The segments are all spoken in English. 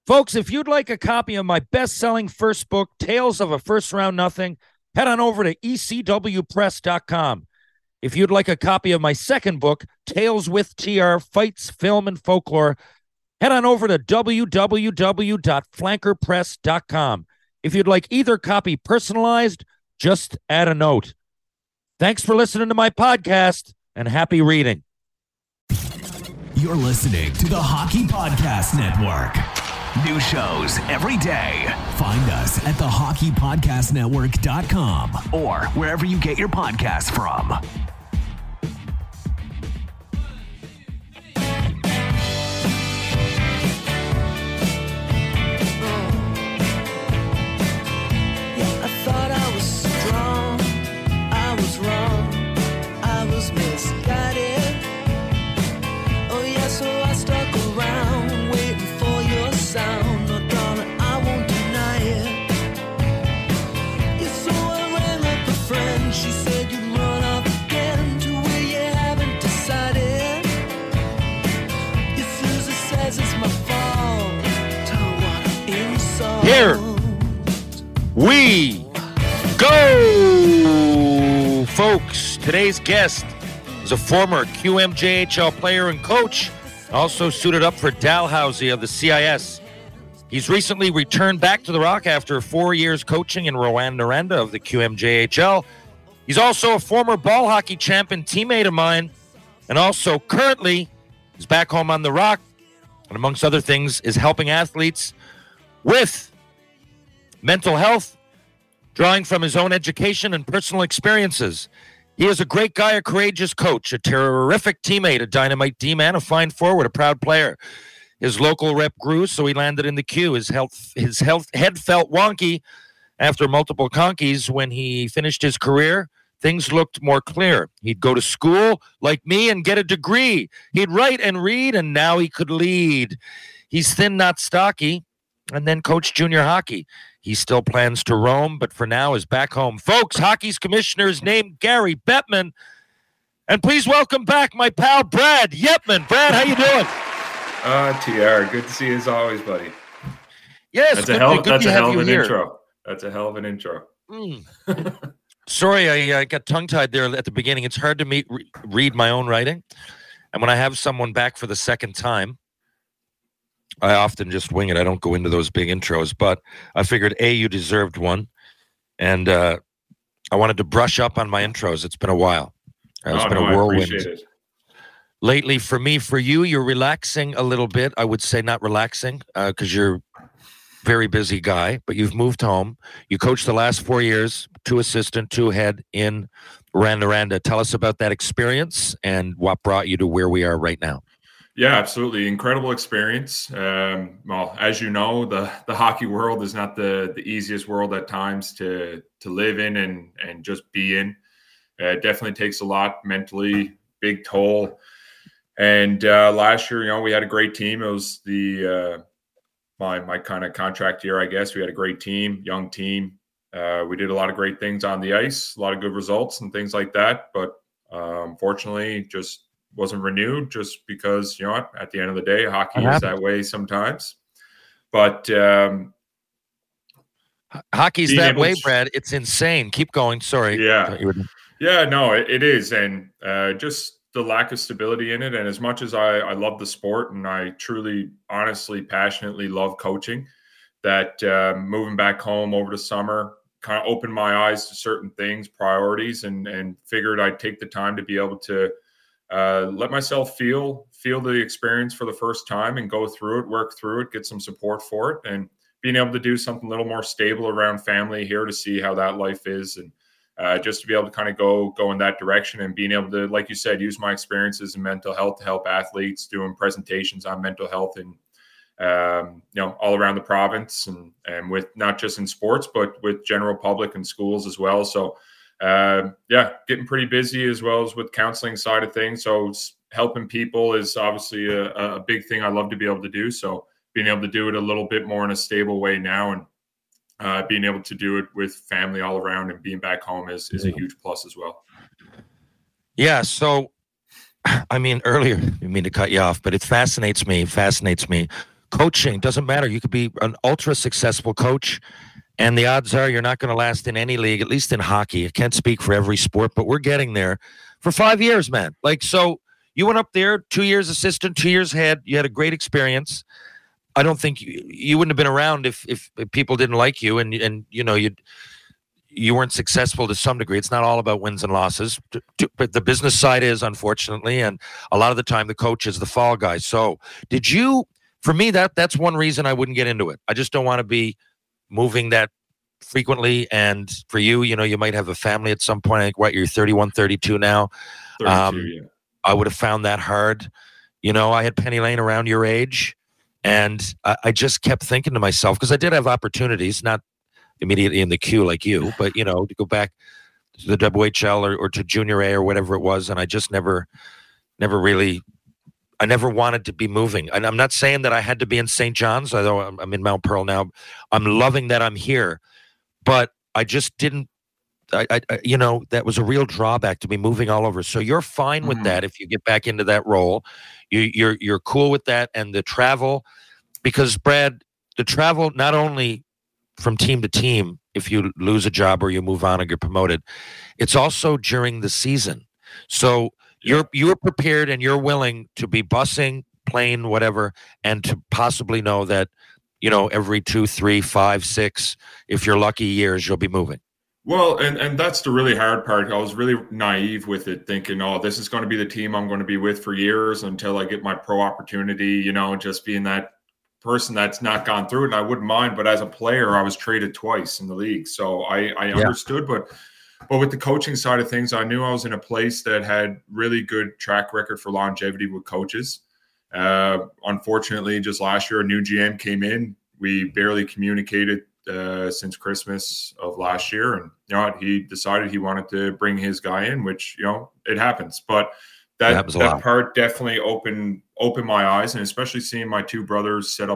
Folks, if you'd like a copy of my best-selling first book, Tales of a First Round Nothing, head on over to ecwpress.com. If you'd like a copy of my second book, Tales with TR, Fights, Film, and Folklore, head on over to www.flankerpress.com. If you'd like either copy personalized, just add a note. Thanks for listening to my podcast, and happy reading. You're listening to the Hockey Podcast Network. New shows every day. Find us at thehockeypodcastnetwork.com or wherever you get your podcasts from. Here we go, folks. Today's guest is a former QMJHL player and coach, also suited up for Dalhousie of the CIS. He's recently returned back to the Rock after 4 years coaching in Rouyn-Noranda of the QMJHL. He's also a former ball hockey champion teammate of mine, and also currently is back home on the Rock, and amongst other things is helping athletes with mental health, drawing from his own education and personal experiences. He is a great guy, a courageous coach, a terrific teammate, a dynamite D-man, a fine forward, a proud player. His local rep grew, so he landed in the queue. His head felt wonky after multiple conkies. When he finished his career, things looked more clear. He'd go to school like me and get a degree. He'd write and read, and now he could lead. He's thin, not stocky, and then coached junior hockey. He still plans to roam, but for now is back home. Folks, hockey's commissioner is named Gary Bettman. And please welcome back my pal, Brad Yepman. Brad, how you doing? TR, good to see you as always, buddy. Yes, that's a hell of an intro. That's a hell of an intro. Sorry, I got tongue-tied there at the beginning. It's hard to read my own writing. And when I have someone back for the second time, I often just wing it. I don't go into those big intros, but I figured, you deserved one. And I wanted to brush up on my intros. It's been a while. It's been a whirlwind. I appreciate it. Lately, for me, for you, you're relaxing a little bit. I would say not relaxing because you're a very busy guy, but you've moved home. You coached the last 4 years, 2 assistant, 2 head in Rouyn-Noranda. Tell us about that experience and what brought you to where we are right now. Yeah, absolutely. Incredible experience. Well, as you know, the hockey world is not the easiest world at times to live in and just be in. It definitely takes a lot mentally, big toll. And last year, we had a great team. It was my kind of contract year, I guess. We had a great team, young team. We did a lot of great things on the ice, a lot of good results and things like that. But unfortunately, just wasn't renewed just because, at the end of the day, hockey is that way sometimes. But hockey's that way, Brad. It's insane. Keep going. Sorry. Yeah. Yeah, no, it is. And just the lack of stability in it. And as much as I love the sport and I truly, honestly, passionately love coaching, that moving back home over the summer kind of opened my eyes to certain things, priorities, and figured I'd take the time to be able to let myself feel the experience for the first time and go through it, work through it, get some support for it, and being able to do something a little more stable around family here to see how that life is, and just to be able to kind of go in that direction and being able to, like you said, use my experiences in mental health to help athletes, doing presentations on mental health and all around the province and with not just in sports, but with general public and schools as well. So getting pretty busy as well as with counseling side of things. So helping people is obviously a big thing I love to be able to do. So being able to do it a little bit more in a stable way now and being able to do it with family all around and being back home is a huge plus as well. Yeah. So, I mean, earlier, I didn't mean to cut you off, but it fascinates me. coaching doesn't matter. You could be an ultra successful coach, and the odds are you're not going to last in any league, at least in hockey. I can't speak for every sport, but we're getting there for 5 years, man. Like, so you went up there, 2 years assistant, 2 years head. You had a great experience. I don't think you wouldn't have been around if people didn't like you, and you know, you weren't successful to some degree. It's not all about wins and losses, but the business side is, unfortunately, and a lot of the time the coach is the fall guy. So did you, for me, that's one reason I wouldn't get into it. I just don't want to be moving that frequently. And for you, you know, you might have a family at some point. I think, what, you're 31, 32 now. 32, yeah. I would have found that hard. You know, I had Penny Lane around your age, and I just kept thinking to myself, because I did have opportunities, not immediately in the queue like you, but, you know, to go back to the WHL or to Junior A or whatever it was, and I just never really, I never wanted to be moving. And I'm not saying that I had to be in St. John's, although I'm in Mount Pearl now. I'm loving that I'm here, but I just didn't, I you know, that was a real drawback to me moving all over. So you're fine with that if you get back into that role. You're cool with that, and the travel, because Brad, the travel not only from team to team, if you lose a job or you move on or get promoted, it's also during the season. So you're prepared and you're willing to be busing, plane, whatever, and to possibly know that, you know, every 2, 3, 5, 6, if you're lucky years, you'll be moving. Well, and that's the really hard part. I was really naive with it, thinking, oh, this is going to be the team I'm going to be with for years until I get my pro opportunity, you know, just being that person that's not gone through it. And I wouldn't mind, but as a player, I was traded twice in the league. So I understood, but with the coaching side of things, I knew I was in a place that had really good track record for longevity with coaches. Unfortunately, just last year, a new GM came in. We barely communicated since Christmas of last year, and you know, he decided he wanted to bring his guy in, which, you know, it happens. But that part definitely opened my eyes, and especially seeing my two brothers set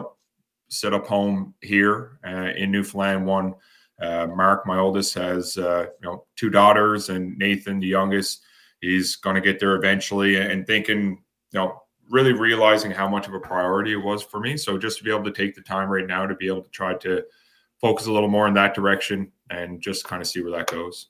up home here in Newfoundland. One, Mark, my oldest, has you know, 2 daughters, and Nathan, the youngest, he's going to get there eventually. And thinking, you know, really realizing how much of a priority it was for me. So just to be able to take the time right now to be able to try to focus a little more in that direction and just kind of see where that goes.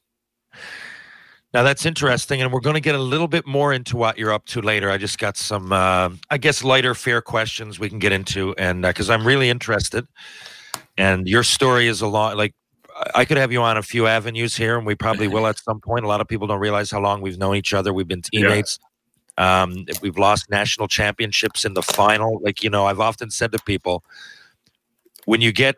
Now, that's interesting, and we're going to get a little bit more into what you're up to later. I just got some, I guess, lighter, fair questions we can get into, and because I'm really interested, and your story is a lot, like, I could have you on a few avenues here, and we probably will at some point. A lot of people don't realize how long we've known each other. We've been teammates. Yeah. We've lost national championships in the final. Like, you know, I've often said to people, when you get,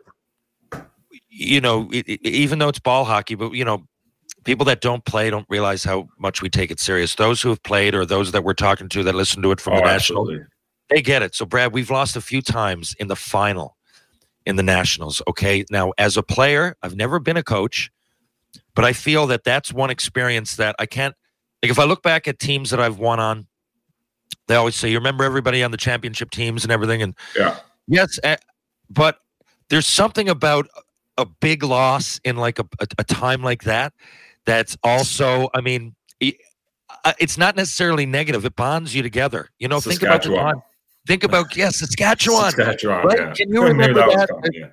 you know, even though it's ball hockey, but, you know, people that don't play don't realize how much we take it serious. Those who have played, or those that we're talking to that listen to it from the national, they get it. So, Brad, we've lost a few times in the final in the nationals. Okay. Now, as a player, I've never been a coach, but I feel that that's one experience that I can't, like, if I look back at teams that I've won on, they always say, you remember everybody on the championship teams and everything. And yes, but there's something about a big loss in like a time like that. That's also, I mean, it's not necessarily negative. It bonds you together. You know, think about the time. Think about, Saskatchewan. Right? Yeah. Can you remember that?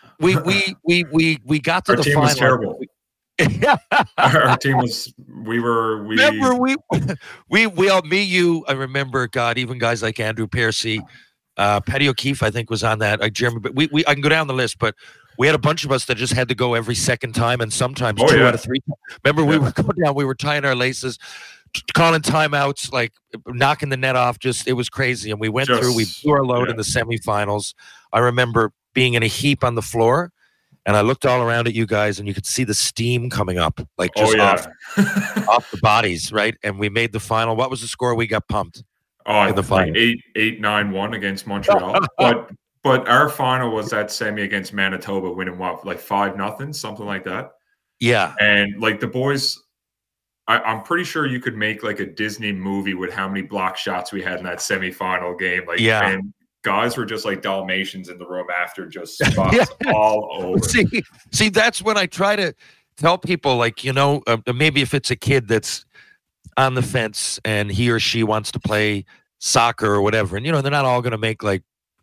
We got to our the team final. Was terrible. Our team was. Remember we all, me, you. I remember. God, even guys like Andrew Piercy, Patty O'Keefe, I think, was on that. Jeremy, but I can go down the list, but. We had a bunch of us that just had to go every second time, and sometimes 2 out of 3. Remember, we were going down, we were tying our laces, calling timeouts, like knocking the net off. Just, it was crazy. And we went through, we blew our load in the semifinals. I remember being in a heap on the floor, and I looked all around at you guys, and you could see the steam coming up, like just off the bodies, right? And we made the final. What was the score? We got pumped. In the final. 8-9-1 against Montreal. But our final was that semi against Manitoba, winning what, like 5-0, something like that. Yeah. And like the boys, I'm pretty sure you could make like a Disney movie with how many block shots we had in that semifinal game. Like, and guys were just like Dalmatians in the room after, just spots all over. See, that's when I try to tell people, like, you know, maybe if it's a kid that's on the fence and he or she wants to play soccer or whatever, and, you know, they're not all going to make like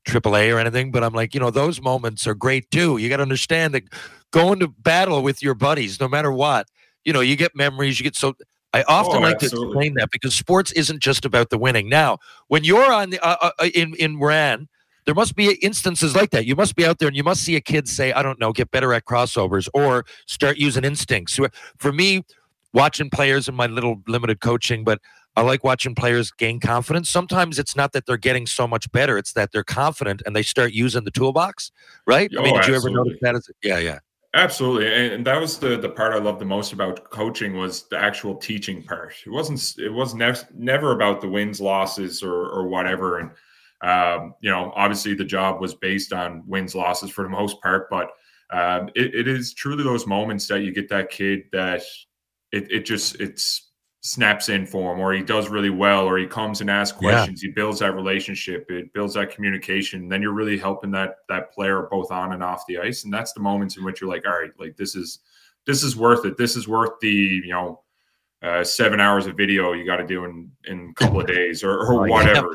AAA or anything, but I'm like, those moments are great too. You got to understand that going to battle with your buddies, no matter what, you get memories. I often like to explain that because sports isn't just about the winning. Now, when you're on the in RAN, there must be instances like that. You must be out there and you must see a kid say, I don't know, get better at crossovers or start using instincts. For me, watching players in my little limited coaching, but I like watching players gain confidence. Sometimes it's not that they're getting so much better. It's that they're confident and they start using the toolbox, right? Oh, did absolutely. You ever notice that? Yeah. Absolutely. And that was the part I loved the most about coaching was the actual teaching part. It was never about the wins, losses or whatever. And, obviously the job was based on wins, losses for the most part, but it is truly those moments that you get that kid that it snaps in for him, or he does really well, or he comes and asks questions. He builds that relationship. It builds that communication. Then you're really helping that player both on and off the ice. And that's the moments in which you're like, all right, like this is worth it. This is worth the, 7 hours of video you got to do in a couple of days or whatever,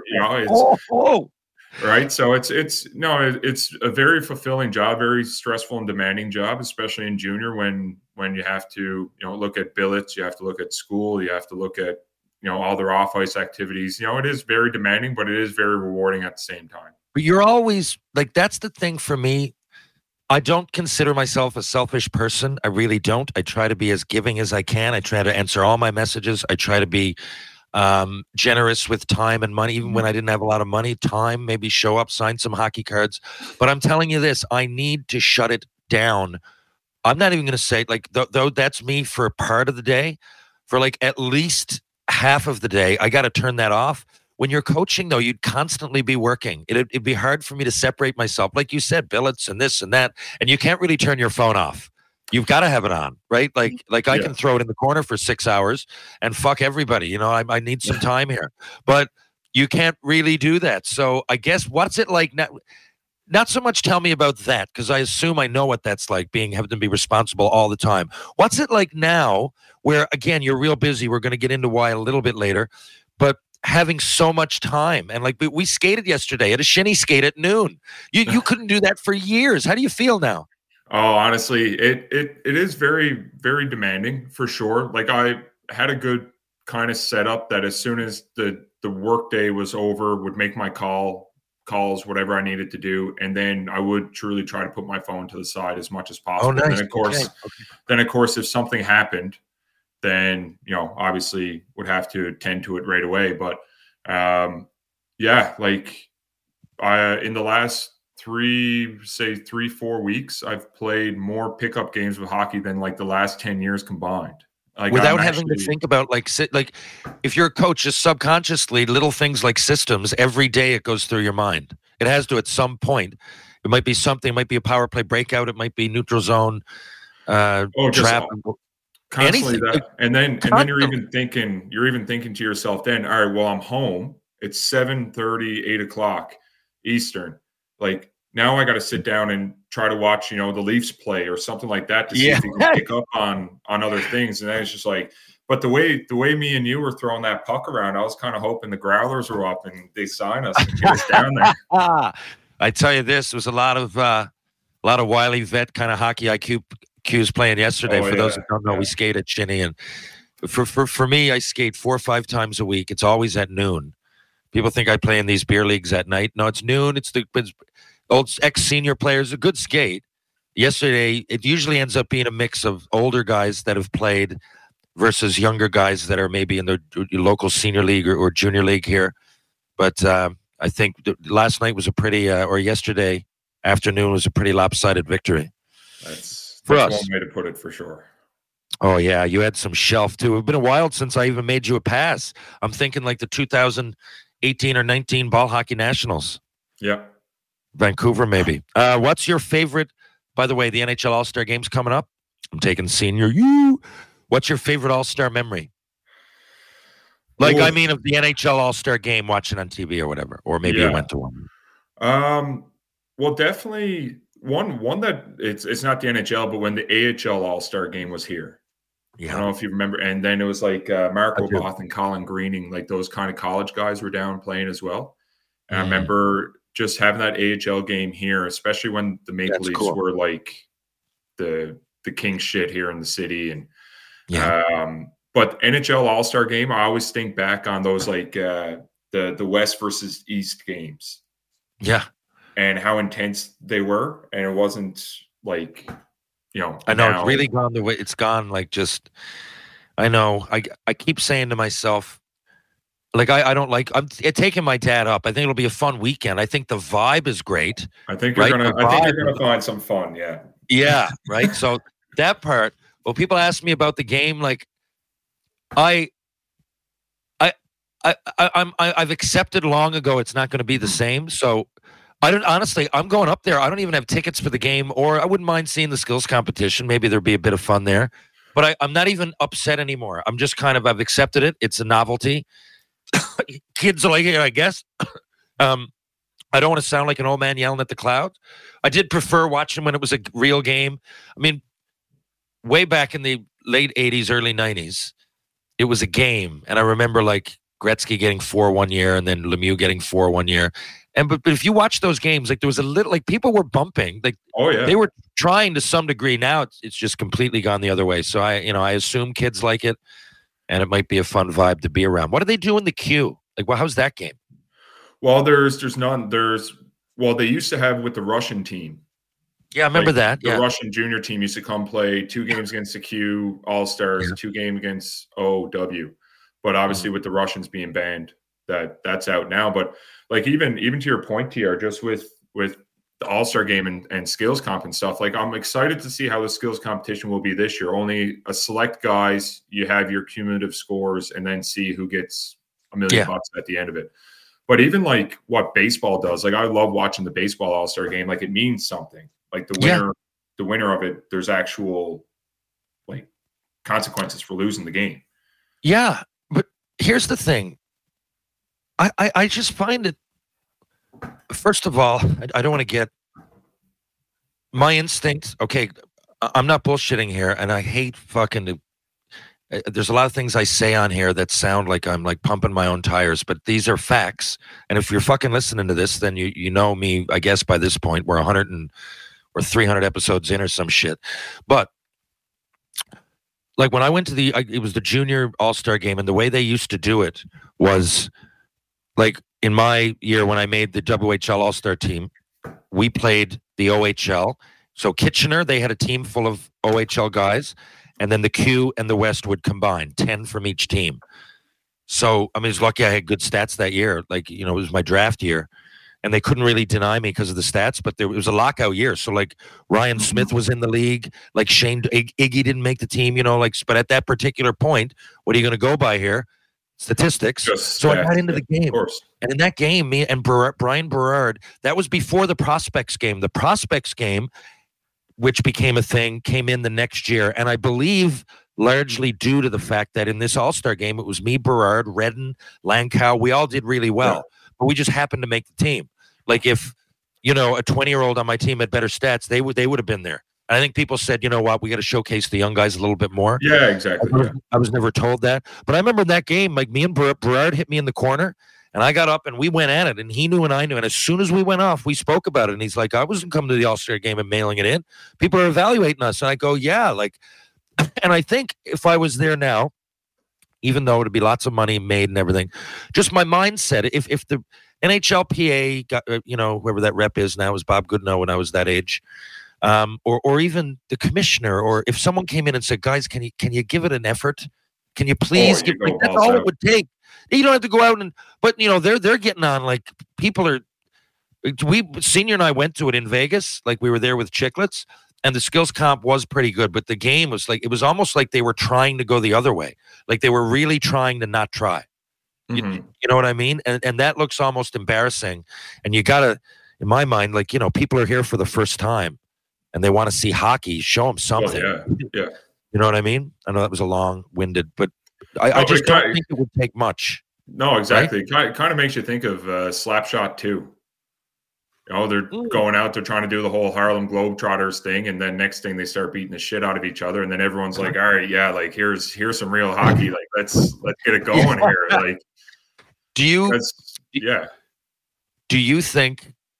right. So it's a very fulfilling job, very stressful and demanding job, especially in junior when you have to, look at billets, you have to look at school, you have to look at, all their off ice activities. It is very demanding, but it is very rewarding at the same time. But you're always like, that's the thing for me. I don't consider myself a selfish person. I really don't. I try to be as giving as I can. I try to answer all my messages. I try to be generous with time and money, even when I didn't have a lot of money. Time, maybe show up, sign some hockey cards. But I'm telling you this, I need to shut it down. I'm not even going to say, like, though that's me for a part of the day, for like at least half of the day, I got to turn that off. When you're coaching, though, you'd constantly be working. It'd be hard for me to separate myself. Like you said, billets and this and that. And you can't really turn your phone off. You've got to have it on, right? Like I can throw it in the corner for 6 hours and fuck everybody. I need some time here. But you can't really do that. So I guess what's it like now? Not so much tell me about that, because I assume I know what that's like, having to be responsible all the time. What's it like now where, again, you're real busy? We're going to get into why a little bit later. But having so much time, and like we skated yesterday at a shinny skate at noon. You couldn't do that for years. How do you feel now? Oh, honestly, it is very, very demanding for sure. Like I had a good kind of setup that as soon as the work day was over, would make my calls, whatever I needed to do, and then I would truly try to put my phone to the side as much as possible. Oh, nice. Then of course, if something happened, then obviously would have to attend to it right away. But like in the last 3-4 weeks, I've played more pickup games of hockey than like the last 10 years combined. Like without having to think about like if you're a coach, just subconsciously little things like systems every day, it goes through your mind. It has to at some point. It might be something, it might be a power play breakout, it might be neutral zone trap. Constantly that, and then you're even thinking to yourself, then, all right, well, I'm home. It's 7:30, 8 o'clock Eastern. Like now I got to sit down and try to watch, the Leafs play or something like that to see if you can pick up on other things. And then it's just like, but the way me and you were throwing that puck around, I was kind of hoping the Growlers were up and they sign us and get us down there. I tell you this, was a lot of wily vet kind of hockey IQ Q's playing yesterday. For those that don't know, we skate at Shinny, and for me, I skate 4 or 5 times a week. It's always at noon. People think I play in these beer leagues at night. No, it's noon. It's the old ex-senior players. A good skate. Yesterday, it usually ends up being a mix of older guys that have played versus younger guys that are maybe in the local senior league or junior league here. But I think last night was or yesterday afternoon was a pretty lopsided victory. That's one way to put it for sure. Oh, yeah. You had some shelf, too. It's been a while since I even made you a pass. I'm thinking like the 2018 or 19 Ball Hockey Nationals. Yeah. Vancouver, maybe. What's your favorite? By the way, the NHL All-Star Game's coming up. I'm taking senior you. What's your favorite All-Star memory? Like, I mean, of the NHL All-Star Game watching on TV or whatever. Or maybe you went to one. Well, definitely one that it's not the NHL, but when the AHL All-Star Game was here. Yeah. I don't know if you remember. And then it was like Marco Both and Colin Greening, like those kind of college guys were down playing as well. And I remember just having that AHL game here, especially when the Maple Leafs were like the king shit here in the city. And but NHL All-Star game, I always think back on those like the West versus East games. Yeah. And how intense they were. And it wasn't like, I know it's really gone the way it's gone. Like, just, I know I keep saying to myself, like, I don't like, I'm taking my dad up. I think it'll be a fun weekend. I think the vibe is great. I think you're gonna find some fun. Yeah. Yeah. Right. So that part, well, people ask me about the game. Like, I've accepted long ago it's not going to be the same. So I'm going up there. I don't even have tickets for the game, or I wouldn't mind seeing the skills competition. Maybe there'd be a bit of fun there. But I'm not even upset anymore. I'm just I've accepted it. It's a novelty. Kids are like it, I guess. I don't want to sound like an old man yelling at the clouds. I did prefer watching when it was a real game. I mean, way back in the late 80s, early 90s, it was a game. And I remember like Gretzky getting 4 one year and then Lemieux getting 4 one year. But if you watch those games, like there was a little, like people were bumping, like they were trying to some degree. Now it's just completely gone the other way. So I assume kids like it, and it might be a fun vibe to be around. What do they do in the queue? Like, well, how's that game? Well, there's none. They used to have with the Russian team. Yeah, I remember that. The Russian junior team used to come play 2 games against the Q All-Stars, 2 games against OW. But obviously with the Russians being banned, that's out now. But like even to your point, TR, just with the All-Star game and skills comp and stuff, like I'm excited to see how the skills competition will be this year. Only a select guys, you have your cumulative scores and then see who gets $1 million bucks at the end of it. But even like what baseball does, like I love watching the baseball All-Star game. Like it means something. Like the winner of it, there's actual like consequences for losing the game. Yeah, but here's the thing. I just find it, first of all, I don't want to get my instincts. Okay, I'm not bullshitting here, and I hate fucking there's a lot of things I say on here that sound like I'm like pumping my own tires, but these are facts. And if you're fucking listening to this, then you know me, I guess by this point. We're 300 episodes in or some shit. But like when I went to it was the junior All-Star game, and the way they used to do it was like in my year when I made the WHL All-Star team, we played the OHL. So Kitchener, they had a team full of OHL guys, and then the Q and the West would combine 10 from each team. So, I mean, it's lucky I had good stats that year. Like, it was my draft year, and they couldn't really deny me because of the stats, but it was a lockout year. So, like, Ryan Smith was in the league. Like, Iggy didn't make the team, but at that particular point, what are you going to go by here? Statistics. So I got into the game. And in that game, me and Brian Berard, that was before the Prospects game. The Prospects game, which became a thing, came in the next year. And I believe largely due to the fact that in this All-Star game, it was me, Berard, Redden, Lankow. We all did really well, but we just happened to make the team. Like if, a 20-year-old on my team had better stats, they would have been there. I think people said, you know what, we got to showcase the young guys a little bit more. Yeah, exactly. I was never told that. But I remember in that game, like me and Berard hit me in the corner, and I got up and we went at it, and he knew and I knew. And as soon as we went off, we spoke about it. And he's like, I wasn't coming to the All-Star game and mailing it in. People are evaluating us. And I go, yeah. And I think if I was there now, even though it'd be lots of money made and everything, just my mindset, if the NHLPA got, whoever that rep is now, was Bob Goodenow when I was that age, or even the commissioner, or if someone came in and said, guys, can you give it an effort? Can you please give? That's all it would take. You don't have to go out but they're getting on, like people are. Senior and I went to it in Vegas, like we were there with Chicklets, and the skills comp was pretty good, but the game was like, it was almost like they were trying to go the other way, like they were really trying to not try. Mm-hmm. You know what I mean? And that looks almost embarrassing. And you gotta, in my mind, like people are here for the first time, and they want to see hockey. Show them something. Oh, yeah. You know what I mean? I know that was a long-winded, but I just don't think it would take much. No, exactly. Right? It kind of makes you think of Slapshot 2. They're going out, they're trying to do the whole Harlem Globetrotters thing, and then next thing they start beating the shit out of each other, and then everyone's like, all right, yeah, like here's some real hockey. Like let's get it going here. Like, do you think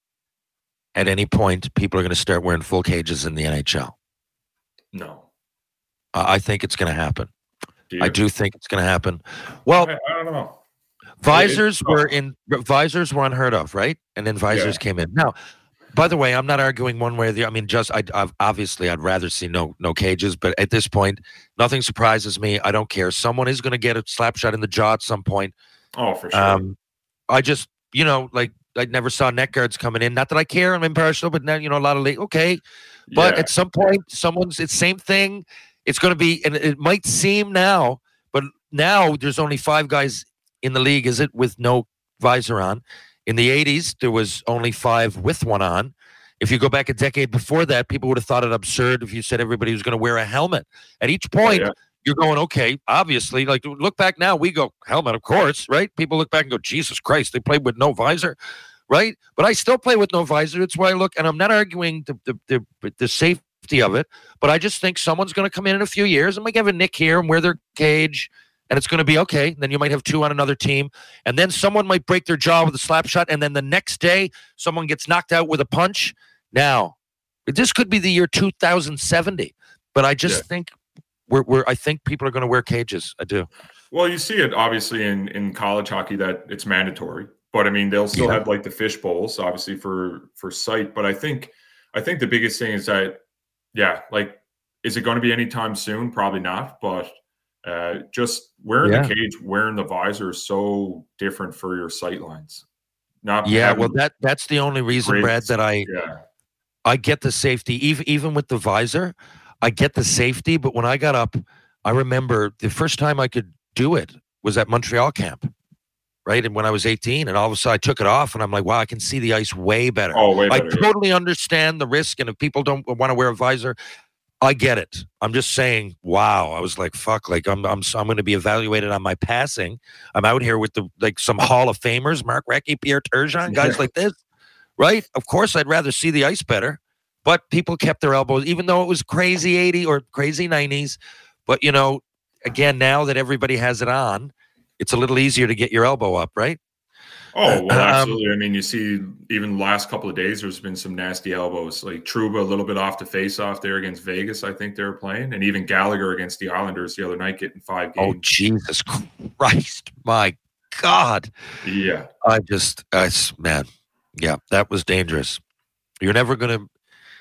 at any point people are going to start wearing full cages in the NHL. No. I think it's going to happen. Do you? I do think it's going to happen. Well, I don't know. Visors were unheard of, right? And then visors came in. Now, by the way, I'm not arguing one way or the other. I mean, obviously I'd rather see no cages, but at this point, nothing surprises me. I don't care. Someone is going to get a slap shot in the jaw at some point. Oh, for sure. I just, like I never saw neck guards coming in. Not that I care. I'm impartial, but now, a lot of okay. But at some point, it's same thing. It's going to be, and it might seem now, but now there's only 5 guys in the league, is it, with no visor on. In the 80s, there was only 5 with one on. If you go back a decade before that, people would have thought it absurd if you said everybody was going to wear a helmet. At each point, you're going, okay, obviously, like look back now, we go, helmet, of course, right? People look back and go, Jesus Christ, they played with no visor, right? But I still play with no visor. It's why I look, and I'm not arguing the safety of it, but I just think someone's going to come in a few years and might have a nick here and wear their cage, and it's going to be okay. Then you might have 2 on another team, and then someone might break their jaw with a slap shot, and then the next day someone gets knocked out with a punch. Now, this could be the year 2070, but I just think I think people are going to wear cages. I do. Well, you see it obviously in college hockey that it's mandatory, but I mean they'll still have like the fish bowls, obviously for sight. But I think the biggest thing is that like, is it going to be anytime soon? Probably not, but. Just wearing the cage, wearing the visor is so different for your sight lines. That's the only reason, Brad, that I get the safety. Even with the visor, I get the safety. But when I got up, I remember the first time I could do it was at Montreal camp, right? And when I was 18, and all of a sudden I took it off, and I'm like, wow, I can see the ice way better. Oh, way better. I totally understand the risk, and if people don't want to wear a visor, I get it. I'm just saying, wow. I was like, fuck, like I'm going to be evaluated on my passing. I'm out here with some Hall of Famers, Mark Recchi, Pierre Turgeon, guys like this, right? Of course, I'd rather see the ice better, but people kept their elbows, even though it was crazy 80 or crazy 90s. But, again, now that everybody has it on, it's a little easier to get your elbow up, right? Oh, well, absolutely. I mean, you see, even the last couple of days, there's been some nasty elbows. Like Trouba a little bit off the face-off there against Vegas, I think they were playing. And even Gallagher against the Islanders the other night getting 5 games. Oh, Jesus Christ. My God. Yeah. Man. Yeah, that was dangerous. You're never going to,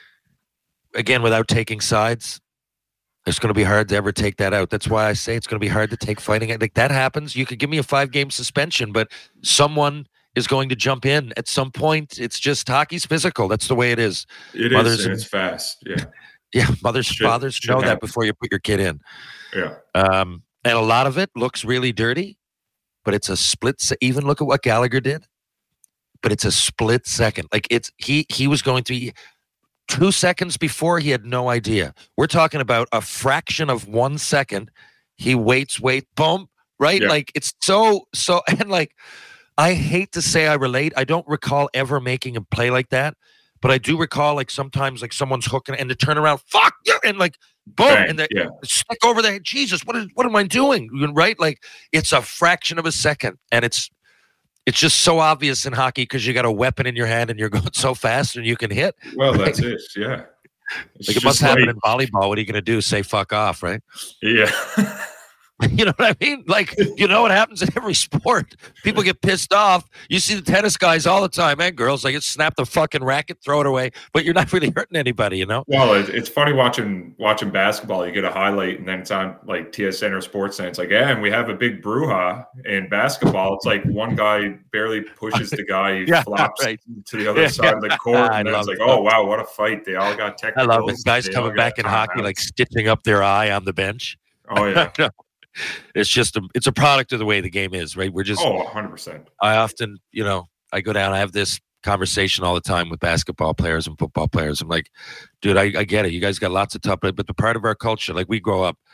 again, without taking sides, it's going to be hard to ever take that out. That's why I say it's going to be hard to take fighting. Like that happens. You could give me a 5-game suspension, but someone is going to jump in at some point. It's just hockey's physical. That's the way it is. It is, and it's fast. Yeah. Yeah. Fathers know that before you put your kid in. Yeah. And a lot of it looks really dirty, but it's a split. Even look at what Gallagher did, but it's a split second. Like he was going through 2 seconds before, he had no idea. We're talking about a fraction of 1 second. He waits, boom, right? Yeah. Like it's so, and like, I hate to say I relate. I don't recall ever making a play like that, but I do recall like sometimes like someone's hooking and to turn around, fuck you, and like boom, bang, and the stick over the head. Jesus, what am I doing? Right? Like it's a fraction of a second, and it's just so obvious in hockey because you got a weapon in your hand and you're going so fast and you can hit. Well, that's it. Yeah. Like it must happen in volleyball. What are you going to do? Say fuck off, right? Yeah. You know what I mean? Like, you know what happens in every sport? People get pissed off. You see the tennis guys all the time, and girls, like, snap the fucking racket, throw it away, but you're not really hurting anybody, you know? Well, it's funny watching basketball. You get a highlight, and then it's on, like, TSN or Sportsnet. It's like, yeah, and we have a big brouhaha in basketball. It's like one guy barely pushes the guy, he flops to the other side of the court, and then it's like, oh, wow, what a fight. They all got technicals. I love it. Guys coming back in hockey, like, stitching up their eye on the bench. Oh, yeah. It's just it's a product of the way the game is, right? We're just 100%. I often, I go down, I have this conversation all the time with basketball players and football players. I'm like, dude, I get it. You guys got lots of tough, but the part of our culture, like we grow up,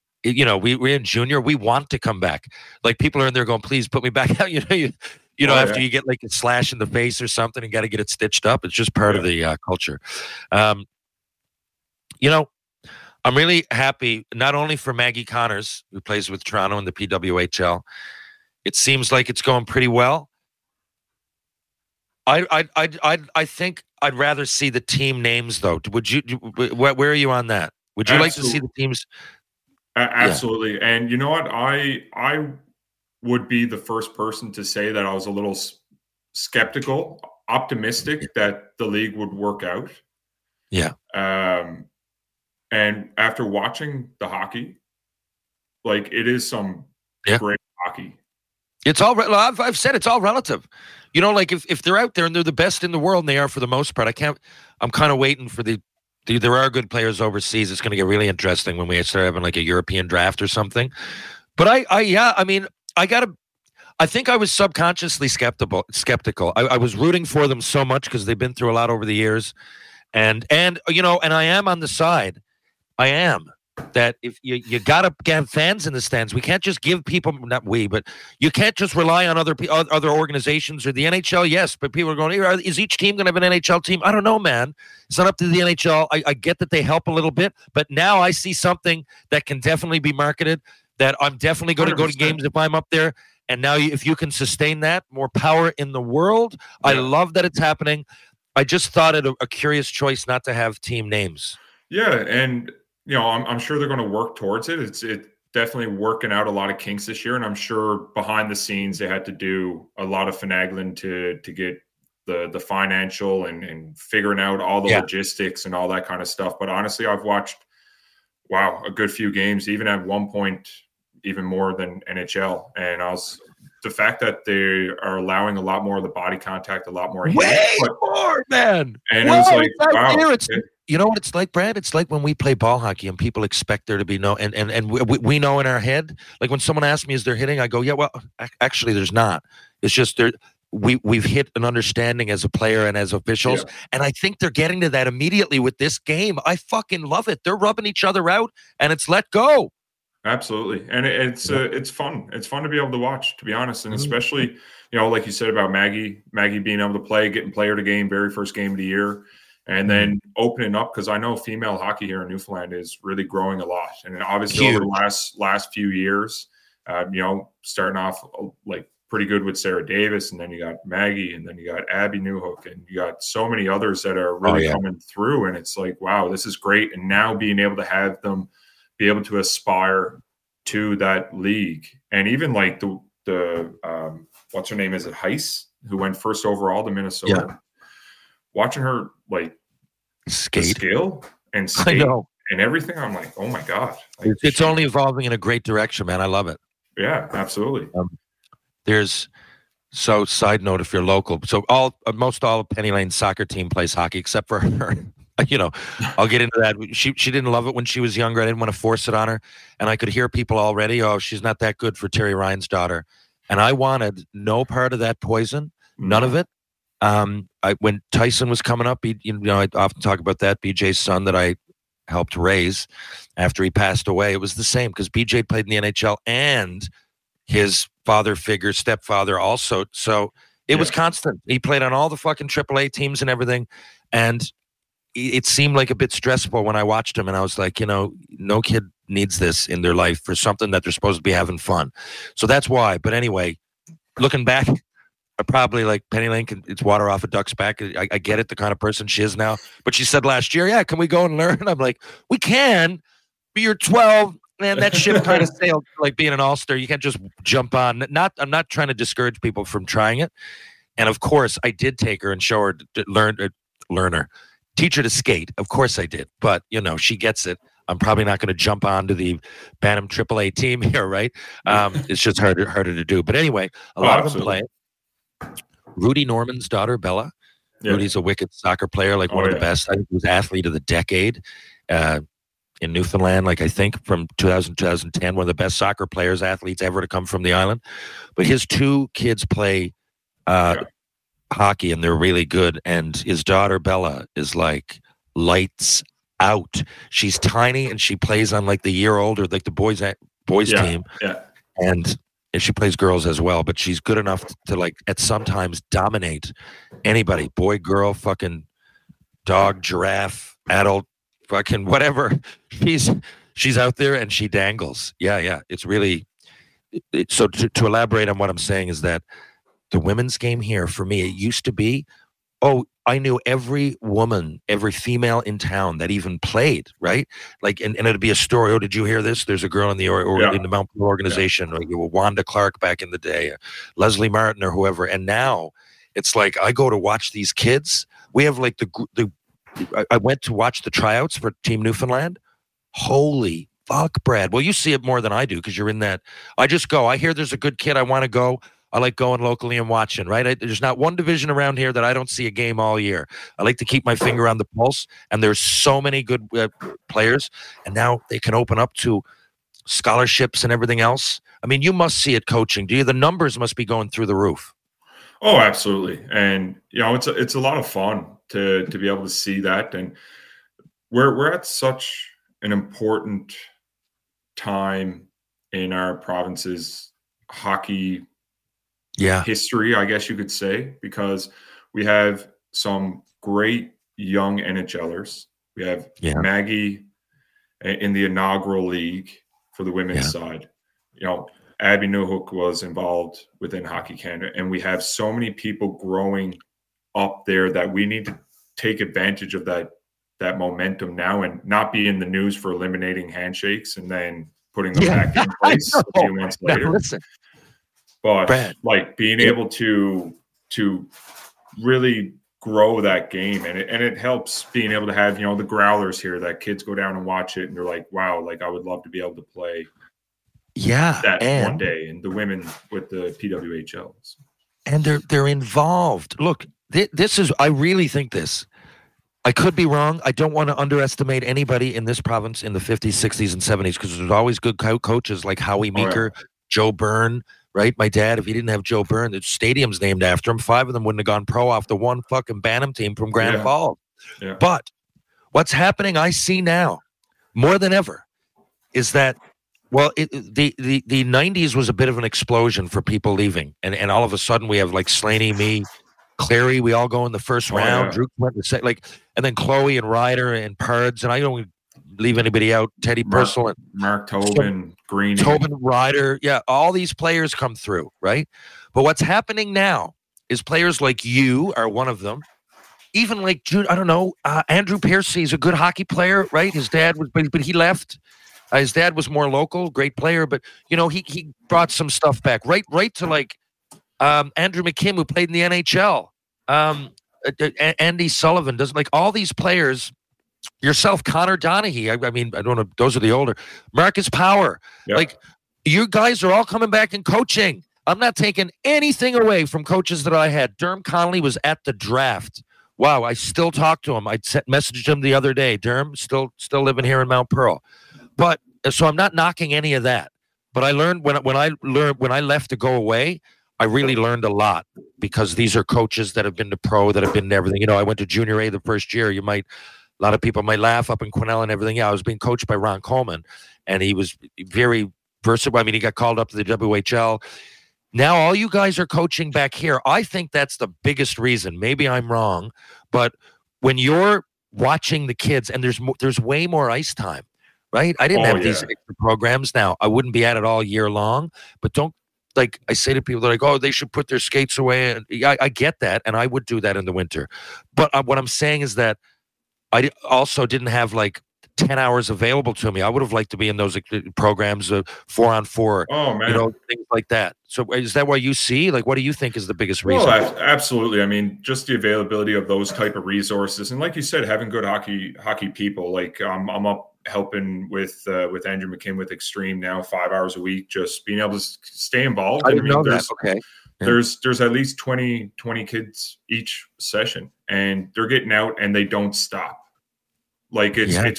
we're in junior, we want to come back. Like people are in there going, please put me back out. After you get like a slash in the face or something and got to get it stitched up. It's just part of the culture. I'm really happy, not only for Maggie Connors, who plays with Toronto in the PWHL. It seems like it's going pretty well. I think I'd rather see the team names, though. Would you? Where are you on that? Would you like to see the teams? Absolutely. Yeah. And you know what? I would be the first person to say that I was a little skeptical, optimistic that the league would work out. Yeah. And after watching the hockey, like it is some great hockey. It's all. I've said it's all relative. You know, like if they're out there and they're the best in the world, and they are for the most part. I'm kind of waiting for there are good players overseas. It's going to get really interesting when we start having like a European draft or something. But I think I was subconsciously skeptical. I was rooting for them so much because they've been through a lot over the years, and you know, and I am on the side. I am that if you gotta have fans in the stands. We can't just give people, not we, but you can't just rely on other organizations or the NHL. Yes, but people are going, is each team going to have an NHL team? I don't know, man. It's not up to the NHL. I get that they help a little bit, but now I see something that can definitely be marketed, that I'm definitely going to go to games if I'm up there. And now if you can sustain that, more power in the world. Yeah. I love that it's happening. I just thought it a curious choice not to have team names. Yeah, and you know, I'm sure they're going to work towards it. It's definitely working out a lot of kinks this year, and I'm sure behind the scenes they had to do a lot of finagling to get the financial and figuring out all the logistics and all that kind of stuff. But honestly, I've watched a good few games, even at one point, even more than NHL, and the fact that they are allowing a lot more of the body contact, a lot more more, man. And it was like, wow. You know what it's like, Brad? It's like when we play ball hockey and people expect there to be no, and we know in our head, like when someone asks me, is there hitting? I go, yeah, well, actually there's not. It's just we've hit an understanding as a player and as officials. Yeah. And I think they're getting to that immediately with this game. I fucking love it. They're rubbing each other out and it's let go. Absolutely. And it's fun. It's fun to be able to watch, to be honest. And especially, you know, like you said about Maggie being able to play, getting player to game, very first game of the year. And then opening up, because I know female hockey here in Newfoundland is really growing a lot. And obviously over the last few years, you know, starting off like pretty good with Sarah Davis, and then you got Maggie, and then you got Abby Newhook, and you got so many others that are really coming through. And it's like, wow, this is great. And now being able to have them be able to aspire to that league. And even like the what's her name? Is it Heiss, who went first overall to Minnesota? Yeah. Watching her like skate, skill and skate and everything, I'm like, oh my god! Like, it's only evolving in a great direction, man. I love it. Yeah, absolutely. Side note, if you're local, so most all Penny Lane's soccer team plays hockey except for her. You know, I'll get into that. She didn't love it when she was younger. I didn't want to force it on her, and I could hear people already. Oh, she's not that good for Terry Ryan's daughter, and I wanted no part of that poison, none of it. When Tyson was coming up, I often talk about that, BJ's son that I helped raise after he passed away. It was the same because BJ played in the NHL and his father figure, stepfather also. So it was constant. He played on all the fucking AAA teams and everything. And it seemed like a bit stressful when I watched him. And I was like, you know, no kid needs this in their life for something that they're supposed to be having fun. So that's why. But anyway, looking back, I probably like Penny Lane. It's water off a duck's back. I get it, the kind of person she is now. But she said last year, yeah, can we go and learn? I'm like, we can, but you're 12. Man, that ship kind of sailed. Like being an all-star, you can't just jump on. I'm not trying to discourage people from trying it. And of course, I did take her and show her, teach her to skate. Of course I did. But, you know, she gets it. I'm probably not going to jump onto the Bantam AAA team here, right? It's just harder to do. But anyway, a lot of them play. Rudy Norman's daughter, Bella. Yeah. Rudy's a wicked soccer player, like one of the best. I think he was athlete of the decade in Newfoundland, like I think from 2000 2010, one of the best soccer players, athletes ever to come from the island. But his two kids play hockey, and they're really good. And his daughter, Bella, is like lights out. She's tiny, and she plays on like the year older, like the boys team. Yeah. And she plays girls as well, but she's good enough to like at sometimes dominate anybody, boy, girl, fucking dog, giraffe, adult, fucking whatever. She's out there and she dangles. Yeah. It's really so to elaborate on what I'm saying is that the women's game here for me, it used to be, I knew every woman, every female in town that even played, right? Like, and it'd be a story. Oh, did you hear this? There's a girl in the in the Mount Pearl organization, like Wanda Clark back in the day, Leslie Martin or whoever. And now it's like I go to watch these kids. We have like I went to watch the tryouts for Team Newfoundland. Holy fuck, Brad. Well, you see it more than I do because you're in that. I just go. I hear there's a good kid. I want to go. I like going locally and watching, right? There's not one division around here that I don't see a game all year. I like to keep my finger on the pulse, and there's so many good players, and now they can open up to scholarships and everything else. I mean, you must see it coaching. Do you? The numbers must be going through the roof. Oh, absolutely. And, it's a lot of fun to be able to see that. And we're at such an important time in our province's hockey history, I guess you could say, because we have some great young NHLers. We have Maggie in the inaugural league for the women's side. Abby Newhook was involved within Hockey Canada, and we have so many people growing up there that we need to take advantage of that momentum now and not be in the news for eliminating handshakes and then putting them back in place a few months later. Listen. But Brad, like being able to really grow that game, and it helps being able to have the growlers here that kids go down and watch it and they're like, wow, like I would love to be able to play one day, and the women with the PWHLs, and they're involved. Look, this is, I really think this. I could be wrong. I don't want to underestimate anybody in this province in the 50s, 60s, and 70s because there's always good coaches like Howie Meeker, Joe Byrne, right? My dad, if he didn't have Joe Byrne, the stadium's named after him. 5 of them wouldn't have gone pro off the one fucking Bantam team from Grand Falls. Yeah. But what's happening, I see now, more than ever, is that, well, the 90s was a bit of an explosion for people leaving. And all of a sudden we have like Slaney, me, Clary, we all go in the first round. Drew went the second, and then Chloe and Ryder and Pards, and I don't leave anybody out. Teddy Purcell and Mark Tobin, Green, Tobin, Ryder, all these players come through, right? But what's happening now is players like you are one of them. Even like Andrew Piercy is a good hockey player, right? His dad was, but he left. His dad was more local, great player, but he brought some stuff back, right to like Andrew McKim, who played in the NHL. Andy Sullivan doesn't, like, all these players. Yourself, Connor Donaghy. I mean, I don't know. Those are the older. Marcus Power. Yep. Like, you guys are all coming back and coaching. I'm not taking anything away from coaches that I had. Derm Connolly was at the draft. Wow, I still talk to him. I messaged him the other day. Derm, still living here in Mount Pearl. But so I'm not knocking any of that. But I learned when I left to go away, I really learned a lot because these are coaches that have been to pro, that have been to everything. I went to junior A the first year. A lot of people might laugh up in Quesnel and everything. Yeah, I was being coached by Ron Coleman, and he was very versatile. I mean, he got called up to the WHL. Now all you guys are coaching back here. I think that's the biggest reason. Maybe I'm wrong, but when you're watching the kids, and there's way more ice time, right? I didn't have these extra programs. Now I wouldn't be at it all year long, but don't. Like I say to people, they're like, oh, they should put their skates away. And I get that, and I would do that in the winter. But what I'm saying is that I also didn't have like 10 hours available to me. I would have liked to be in those programs, 4-on-4, things like that. So is that what you see? Like, what do you think is the biggest reason? Well, absolutely. I mean, just the availability of those type of resources. And like you said, having good hockey people, like I'm up helping with Andrew McKim with Extreme now 5 hours a week, just being able to stay involved. I didn't know that. Okay. Yeah. There's at least 20 kids each session, and they're getting out and they don't stop. Like it's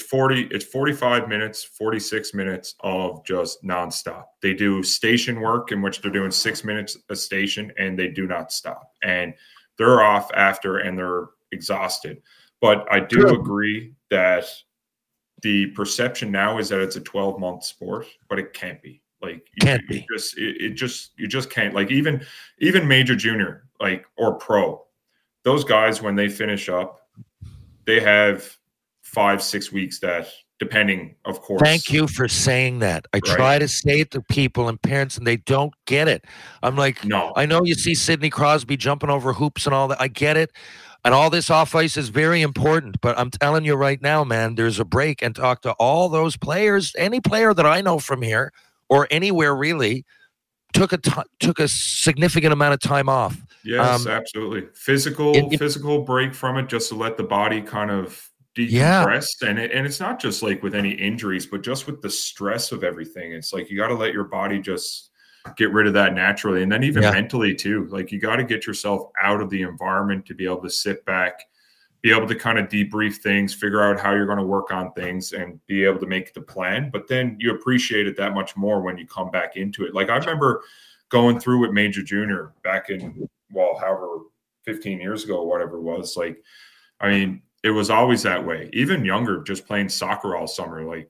45 minutes, 46 minutes of just nonstop. They do station work in which they're doing 6 minutes a station, and they do not stop. And they're off after, and they're exhausted. But I do agree that the perception now is that it's a 12-month sport, but it can't be. Like you just can't. Like even major junior, like, or pro, those guys, when they finish up, they have 5-6 weeks that, depending, of course. Thank you for saying that. I try to say it to people and parents, and they don't get it. I'm like, no. I know you see Sidney Crosby jumping over hoops and all that. I get it. And all this off ice is very important. But I'm telling you right now, man, there's a break, and talk to all those players. Any player that I know from here or anywhere really took a significant amount of time off. Yes, absolutely. Physical break from it, just to let the body kind of decompress. And it's not just like with any injuries, but just with the stress of everything. It's like you got to let your body just get rid of that naturally. And then even mentally too, like you got to get yourself out of the environment to be able to sit back, be able to kind of debrief things, figure out how you're going to work on things, and be able to make the plan. But then you appreciate it that much more when you come back into it. Like I remember going through with Major Junior back in, however, 15 years ago, whatever it was. Like, I mean, it was always that way. Even younger, just playing soccer all summer, like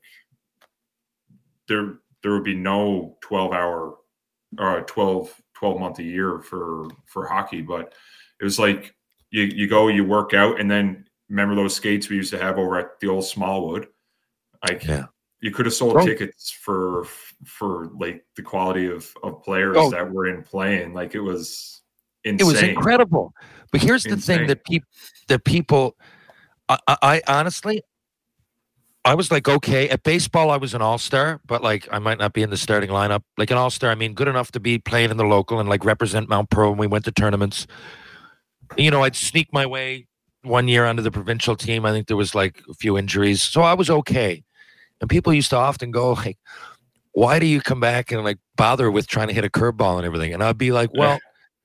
there would be no 12-hour or 12 month a year for hockey. But it was like you go, you work out, and then remember those skates we used to have over at the old Smallwood? Like you could have sold tickets for like the quality of players that were in playing. Like it was insane. It was incredible. But here's the thing that people, I honestly, I was like, okay, at baseball, I was an all-star, but like I might not be in the starting lineup. Like an all-star, I mean, good enough to be playing in the local and like represent Mount Pearl when we went to tournaments. You know, I'd sneak my way one year onto the provincial team. I think there was like a few injuries. So I was okay. And people used to often go like, why do you come back and like bother with trying to hit a curveball and everything? And I'd be like, well,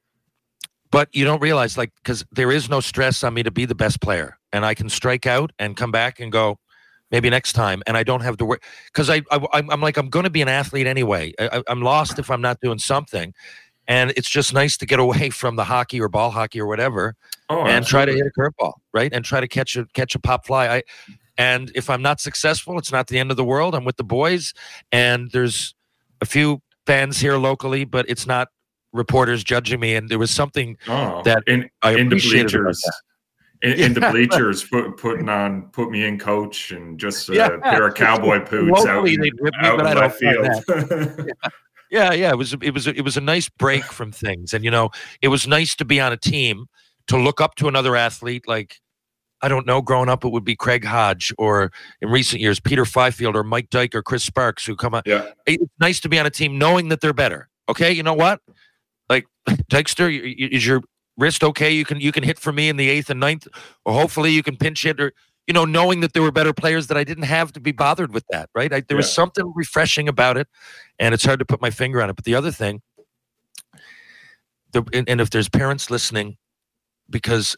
but you don't realize, like, because there is no stress on me to be the best player. And I can strike out and come back and go, maybe next time, and I don't have to work, because I'm like, I'm going to be an athlete anyway. I'm lost if I'm not doing something, and it's just nice to get away from the hockey or ball hockey or whatever, and try to hit a curveball, right, and try to catch a pop fly. And if I'm not successful, it's not the end of the world. I'm with the boys, and there's a few fans here locally, but it's not reporters judging me. And there was something that I appreciated about that. In the bleachers, put me in coach, and just a pair of cowboy boots out in left field. Yeah. It was a nice break from things, and it was nice to be on a team, to look up to another athlete. Like, I don't know, growing up, it would be Craig Hodge, or in recent years, Peter Fifield or Mike Dyke or Chris Sparks, who come out. Yeah. It's nice to be on a team knowing that they're better. Okay, you know what? Like, Dykester, is your wrist okay? You can hit for me in the 8th and 9th, or hopefully you can pinch hit, or knowing that there were better players, that I didn't have to be bothered with that, right? There was something refreshing about it, and it's hard to put my finger on it. But the other thing, and if there's parents listening, because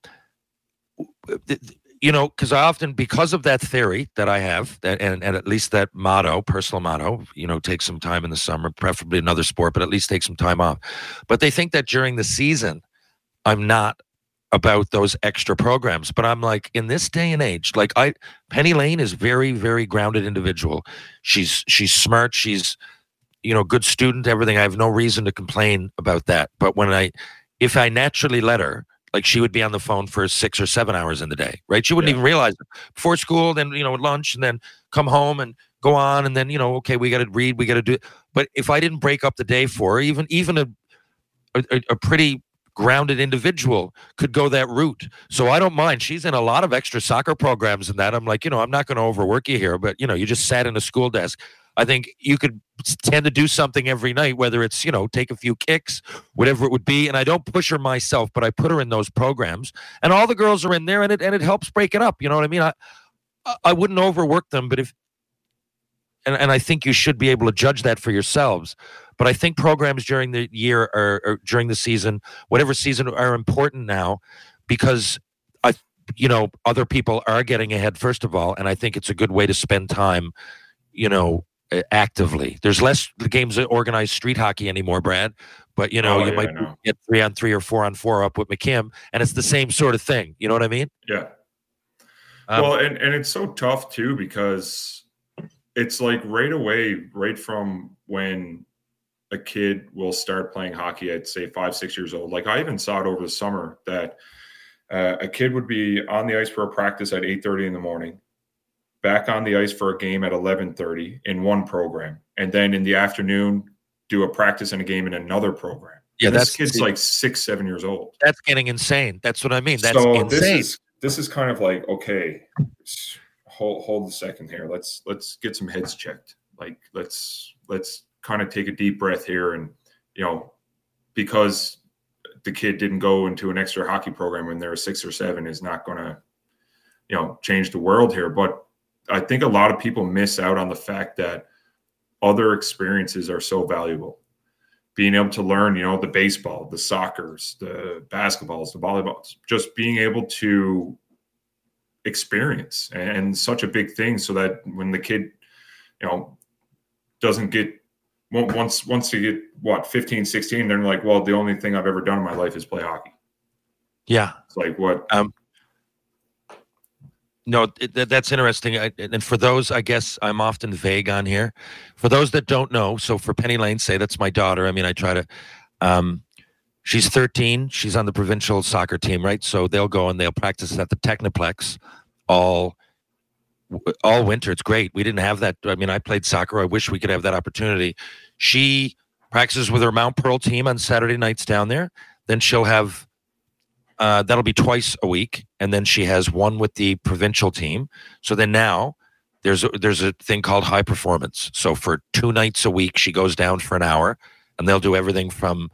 because I often, because of that theory that I have, and at least that motto, personal motto, take some time in the summer, preferably another sport, but at least take some time off. But they think that during the season, I'm not about those extra programs. But I'm like, in this day and age, like Penny Lane is very, very grounded individual. She's smart. She's, good student, everything. I have no reason to complain about that. But if I naturally let her, like, she would be on the phone for 6 or 7 hours in the day, right? She wouldn't even realize it. Before school, then, lunch, and then come home and go on. And then, okay, we got to read, we got to do it. But if I didn't break up the day for her, even a pretty grounded individual could go that route. So I don't mind. She's in a lot of extra soccer programs and that. I'm like, I'm not going to overwork you here, but, you just sat in a school desk. I think you could tend to do something every night, whether it's, take a few kicks, whatever it would be. And I don't push her myself, but I put her in those programs, and all the girls are in there, and it helps break it up. You know what I mean? I wouldn't overwork them, but and I think you should be able to judge that for yourselves. But I think programs during the year or during the season, whatever season, are important now, because other people are getting ahead, first of all. And I think it's a good way to spend time, actively. There's less games of organized street hockey anymore, Brad, but you might get 3-on-3 or 4-on-4 up with McKim, and it's the same sort of thing. You know what I mean? Yeah. Well, and it's so tough too, because it's like right away, right from when a kid will start playing hockey at, say, 5-6 years old. Like, I even saw it over the summer that a kid would be on the ice for a practice at 8:30 in the morning, back on the ice for a game at 11:30 in one program, and then in the afternoon do a practice and a game in another program. Yeah, and this kid's like 6-7 years old. That's getting insane. That's what I mean. That's so insane. This is kind of like, okay, hold a second here. Let's get some heads checked. Like let's kind of take a deep breath here, and because the kid didn't go into an extra hockey program when they were 6 or 7 is not going to change the world here. But I think a lot of people miss out on the fact that other experiences are so valuable. Being able to learn, the baseball, the soccers, the basketballs, the volleyballs, just being able to experience, and such a big thing, so that when the kid, doesn't get, once they get 15, 16, they're like, well, the only thing I've ever done in my life is play hockey. Yeah. It's like what? No, that's interesting. And for those, I guess I'm often vague on here. For those that don't know, so for Penny Lane, say that's my daughter. I mean, I try to, she's 13. She's on the provincial soccer team, right? So they'll go and they'll practice at the Technoplex all winter. It's great. We didn't have that. I mean, I played soccer. I wish we could have that opportunity. She practices with her Mount Pearl team on Saturday nights down there. Then she'll have, that'll be twice a week, and then she has one with the provincial team. So then now there's a thing called high performance. So for 2 nights a week, she goes down for an hour, and they'll do everything from,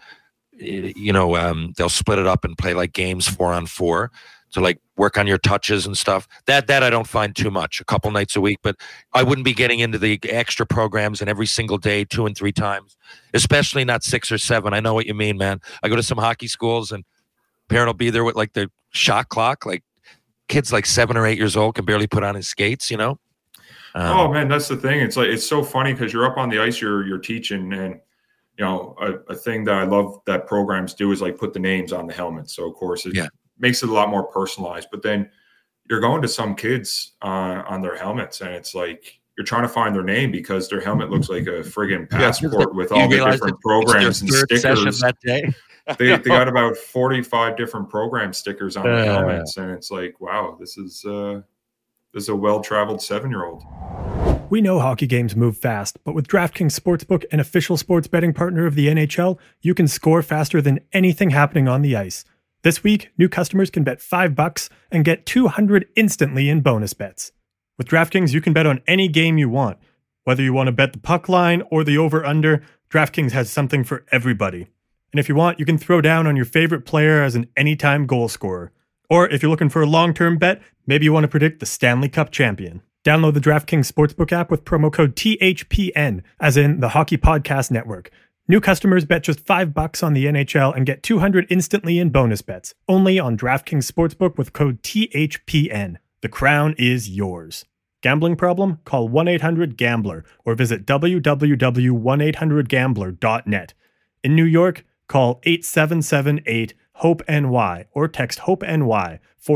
they'll split it up and play like games 4-on-4 to like work on your touches and stuff. That I don't find too much, a couple nights a week, but I wouldn't be getting into the extra programs and every single day, 2 and 3 times, especially not 6 or 7. I know what you mean, man. I go to some hockey schools and parent will be there with like the shot clock, like kids like 7 or 8 years old can barely put on his skates, Oh man, that's the thing. It's like, it's so funny because you're up on the ice, you're teaching, and a thing that I love that programs do is like put the names on the helmet. So of course it makes it a lot more personalized. But then you're going to some kids on their helmets, and it's like you're trying to find their name because their helmet looks like a friggin' passport with all the different programs and stickers. That day. they got about 45 different program stickers on the helmets, and it's like, wow, this is a well-traveled 7-year-old. We know hockey games move fast, but with DraftKings Sportsbook, an official sports betting partner of the NHL, you can score faster than anything happening on the ice. This week, new customers can bet $5 and get $200 instantly in bonus bets. With DraftKings, you can bet on any game you want. Whether you want to bet the puck line or the over-under, DraftKings has something for everybody. And if you want, you can throw down on your favorite player as an anytime goal scorer. Or if you're looking for a long-term bet, maybe you want to predict the Stanley Cup champion. Download the DraftKings Sportsbook app with promo code THPN, as in the Hockey Podcast Network. New customers bet just $5 on the NHL and get $200 instantly in bonus bets. Only on DraftKings Sportsbook with code THPN. The crown is yours. Gambling problem? Call 1-800-GAMBLER or visit www.1800gambler.net. In New York, call 877-8-HOPE-NY or text HOPE-NY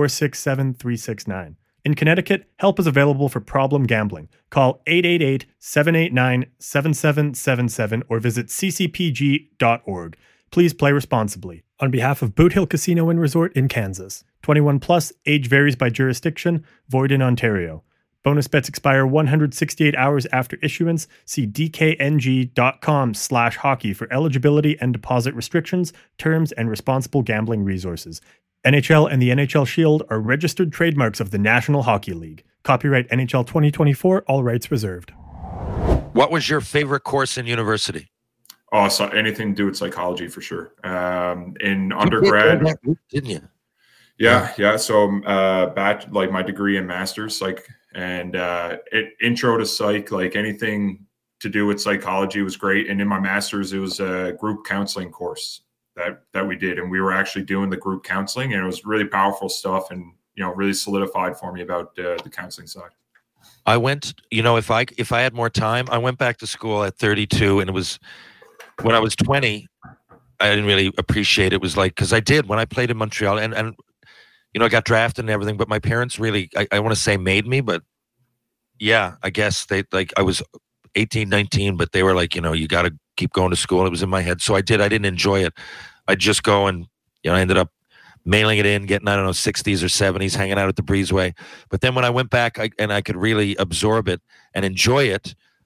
467-369. In Connecticut, help is available for problem gambling. Call 888-789-7777 or visit ccpg.org. Please play responsibly. On behalf of Boot Hill Casino and Resort in Kansas. 21 plus, age varies by jurisdiction, void in Ontario. Bonus bets expire 168 hours after issuance. See dkng.com/hockey for eligibility and deposit restrictions, terms, and responsible gambling resources. NHL and the NHL Shield are registered trademarks of the National Hockey League. Copyright NHL 2024, all rights reserved. What was your favorite course in university? Oh, so anything to do with psychology for sure. In undergrad, didn't you? Yeah. So, like my degree and master's, and intro to psych, like anything to do with psychology was great. And in my master's, it was a group counseling course that we did, and we were actually doing the group counseling, and it was really powerful stuff, and really solidified for me about the counseling side. I went, if I had more time, I went back to school at 32, and it was when I was 20. I didn't really appreciate it. It was like, because I did when I played in Montreal, and I got drafted and everything, but my parents really, I want to say made me, but yeah, I guess they, I was 18, 19, but they were like, you got to keep going to school. It was in my head. So I did. I didn't enjoy it. I'd just go and, I ended up mailing it in, getting, 60s or 70s, hanging out at the Breezeway. But then when I went back and I could really absorb it and enjoy it,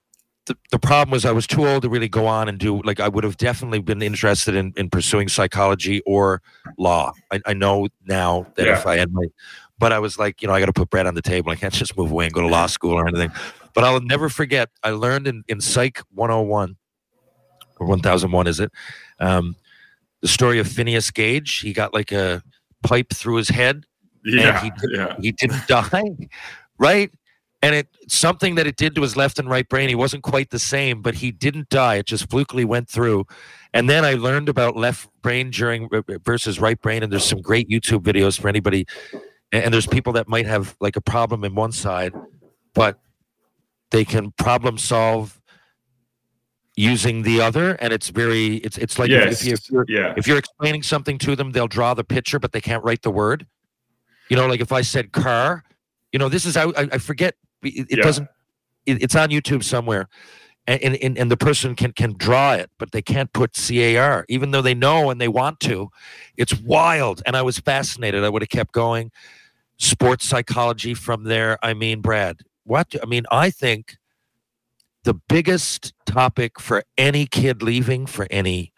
the problem was I was too old to really go on and do, like, I would have definitely been interested in pursuing psychology or law. I know now that if I had but I was like, I got to put bread on the table. I can't just move away and go to law school or anything. But I'll never forget, I learned in Psych 101, or 1001, is it? The story of Phineas Gage. He got like a pipe through his head. Yeah, and he didn't die, right? And something that it did to his left and right brain, he wasn't quite the same, but he didn't die. It just flukily went through. And then I learned about left brain versus right brain, and there's some great YouTube videos for anybody. And there's people that might have like a problem in one side, but they can problem solve using the other. And it's like if you're explaining something to them, they'll draw the picture, but they can't write the word. Like if I said car, this is, I forget. It doesn't. It's on YouTube somewhere, and the person can draw it, but they can't put CAR, even though they know and they want to. It's wild, and I was fascinated. I would have kept going. Sports psychology from there. I mean, Brad, what? I mean, I think the biggest topic for any kid leaving for any.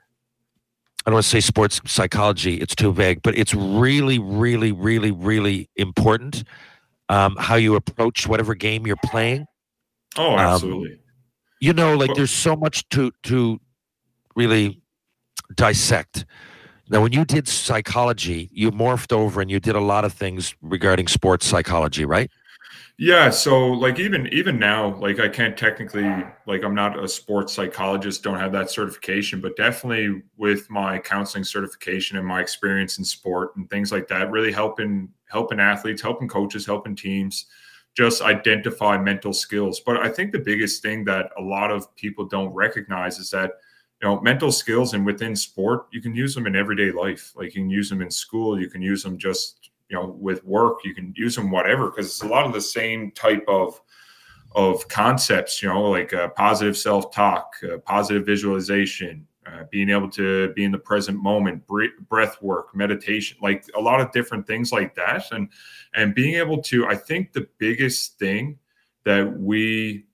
I don't want to say sports psychology. It's too vague, but it's really, really, really, really important. How you approach whatever game you're playing. Oh, absolutely. There's so much to really dissect. Now, when you did psychology, you morphed over and you did a lot of things regarding sports psychology, right? Yeah. So like even now, like I can't technically, like I'm not a sports psychologist, don't have that certification, but definitely with my counseling certification and my experience in sport and things like that, really helping athletes, helping coaches, helping teams just identify mental skills. But I think the biggest thing that a lot of people don't recognize is that, mental skills and within sport, you can use them in everyday life. Like you can use them in school, you can use them just, with work, you can use them whatever, because it's a lot of the same type of concepts, like positive self-talk, positive visualization, being able to be in the present moment, breath work, meditation, like a lot of different things like that. And being able to, I think the biggest thing that we,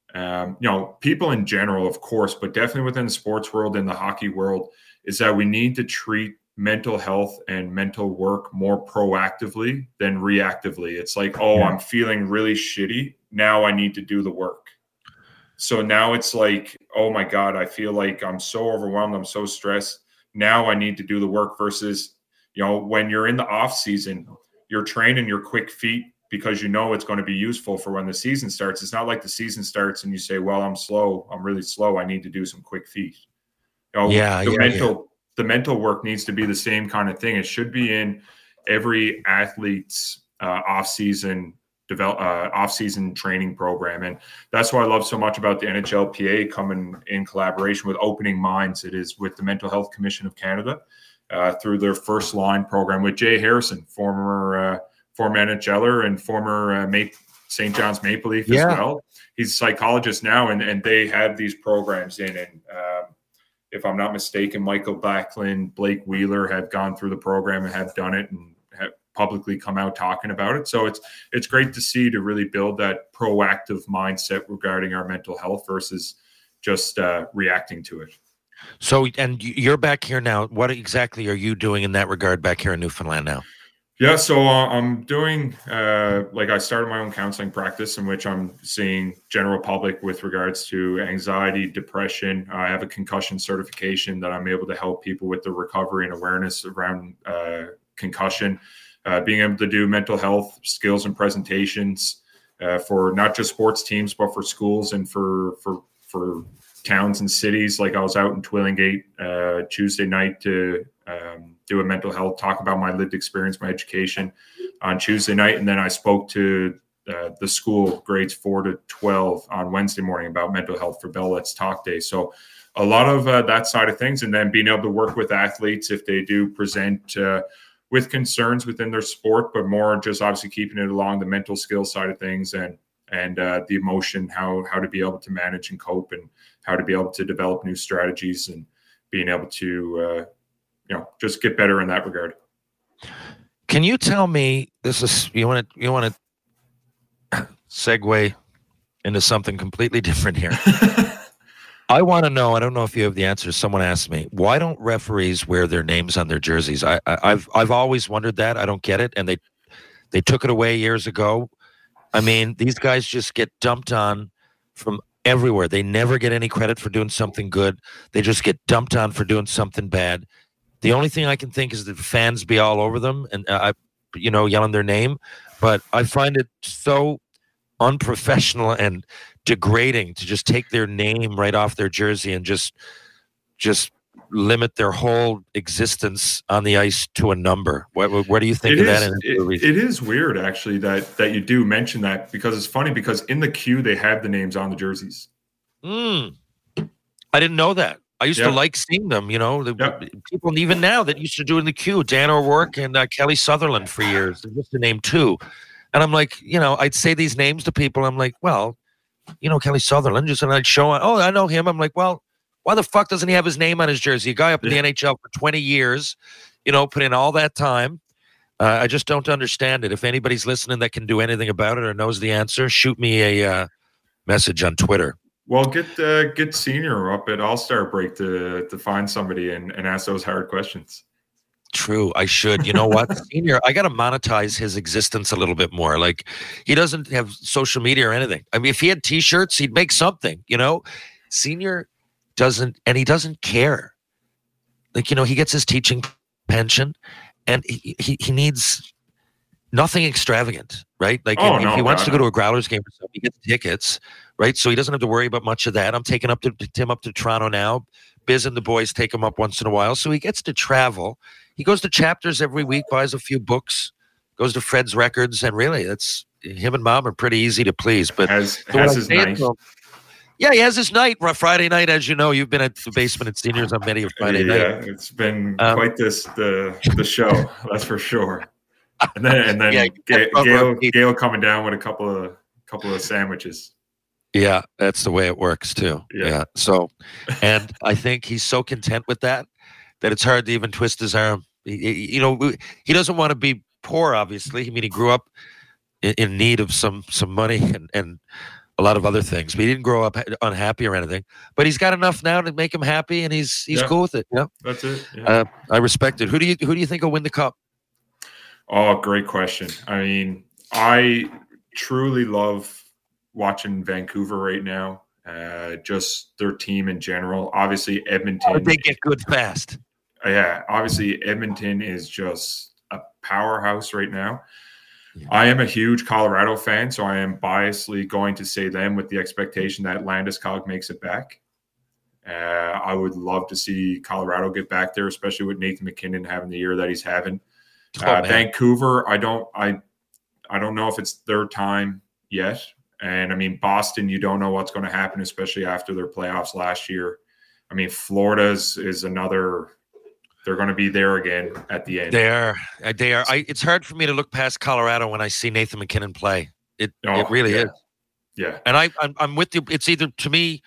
people in general, of course, but definitely within the sports world and the hockey world, is that we need to treat mental health and mental work more proactively than reactively. It's like, I'm feeling really shitty. Now I need to do the work. So now it's like, oh my God, I feel like I'm so overwhelmed. I'm so stressed. Now I need to do the work versus, when you're in the off season, you're training your quick feet because it's going to be useful for when the season starts. It's not like the season starts and you say, well, I'm slow. I'm really slow. I need to do some quick feet. The mental work needs to be the same kind of thing. It should be in every athlete's off-season training program. And that's what I love so much about the NHLPA coming in collaboration with Opening Minds. It is with the Mental Health Commission of Canada through their First Line program with Jay Harrison, former NHLer and former St. John's Maple Leaf as well. He's a psychologist now, and they have these programs in. And if I'm not mistaken, Michael Backlund, Blake Wheeler have gone through the program and have done it and have publicly come out talking about it. So it's great to see, to really build that proactive mindset regarding our mental health versus just reacting to it. So, and you're back here now. What exactly are you doing in that regard back here in Newfoundland now? Yeah, so I'm doing, I started my own counseling practice in which I'm seeing general public with regards to anxiety, depression. I have a concussion certification that I'm able to help people with the recovery and awareness around concussion, being able to do mental health skills and presentations for not just sports teams, but for schools and for towns and cities. Like I was out in Twillingate Tuesday night to do a mental health, talk about my lived experience, my education on Tuesday night. And then I spoke to the school grades 4 to 12 on Wednesday morning about mental health for Bell Let's Talk Day. So a lot of that side of things, and then being able to work with athletes if they do present with concerns within their sport, but more just obviously keeping it along the mental skills side of things and the emotion, how to be able to manage and cope and how to be able to develop new strategies and being able to, just get better in that regard. Can you tell me, this is, you want to segue into something completely different here. I want to know, I don't know if you have the answer. Someone asked me, why don't referees wear their names on their jerseys? I've always wondered that. I don't get it. And they took it away years ago. I mean, these guys just get dumped on from everywhere. They never get any credit for doing something good. They just get dumped on for doing something bad. The only thing I can think is that fans be all over them and, yelling their name. But I find it so unprofessional and degrading to just take their name right off their jersey and just limit their whole existence on the ice to a number. What do you think of that? It is weird, actually, that you do mention that, because it's funny, because in the queue they have the names on the jerseys. I didn't know that. I used to like seeing them, people even now that used to do in the queue, Dan O'Rourke and Kelly Sutherland for years, just to name two. And I'm like, I'd say these names to people. I'm like, well, Kelly Sutherland, and I'd show, I know him. I'm like, well, why the fuck doesn't he have his name on his jersey? A guy up in the NHL for 20 years, put in all that time. I just don't understand it. If anybody's listening that can do anything about it or knows the answer, shoot me a message on Twitter. Well, get Senior up at All-Star break to find somebody and ask those hard questions. True, I should. You know what? Senior, I got to monetize his existence a little bit more. Like, he doesn't have social media or anything. I mean, if he had T-shirts, he'd make something, Senior doesn't, and he doesn't care. Like, he gets his teaching pension, and he needs nothing extravagant, right? Like, if he wants to go to a Growlers game or something, he gets tickets, right? So he doesn't have to worry about much of that. I'm taking Tim up to Toronto now. Biz and the boys take him up once in a while. So he gets to travel. He goes to Chapters every week, buys a few books, goes to Fred's Records, and really, that's him and Mom are pretty easy to please. But has his night. Yeah, he has his night. Friday night, as you know, you've been at the Basement at Seniors on many of Friday night. Yeah, it's been quite the show, that's for sure. And then Gail coming down with a couple of sandwiches. Yeah, that's the way it works too. Yeah. So, and I think he's so content with that it's hard to even twist his arm. He doesn't want to be poor, obviously. I mean, he grew up in need of some money and a lot of other things, but he didn't grow up unhappy or anything. But he's got enough now to make him happy, and he's cool with it. Yeah, that's it. Yeah. I respect it. Who do you think will win the cup? Oh, great question. I mean, I truly love watching Vancouver right now. Just their team in general. Obviously, Edmonton. They get good fast. Yeah, obviously Edmonton is just a powerhouse right now. Yeah. I am a huge Colorado fan, so I am biasly going to say them with the expectation that Landeskog makes it back. I would love to see Colorado get back there, especially with Nathan McKinnon having the year that he's having. Vancouver, I don't know if it's their time yet. And I mean, Boston, you don't know what's going to happen, especially after their playoffs last year. I mean, Florida is another. They're going to be there again at the end. They are. It's hard for me to look past Colorado when I see Nathan McKinnon play. It really is. Yeah. And I'm with you. It's either, to me,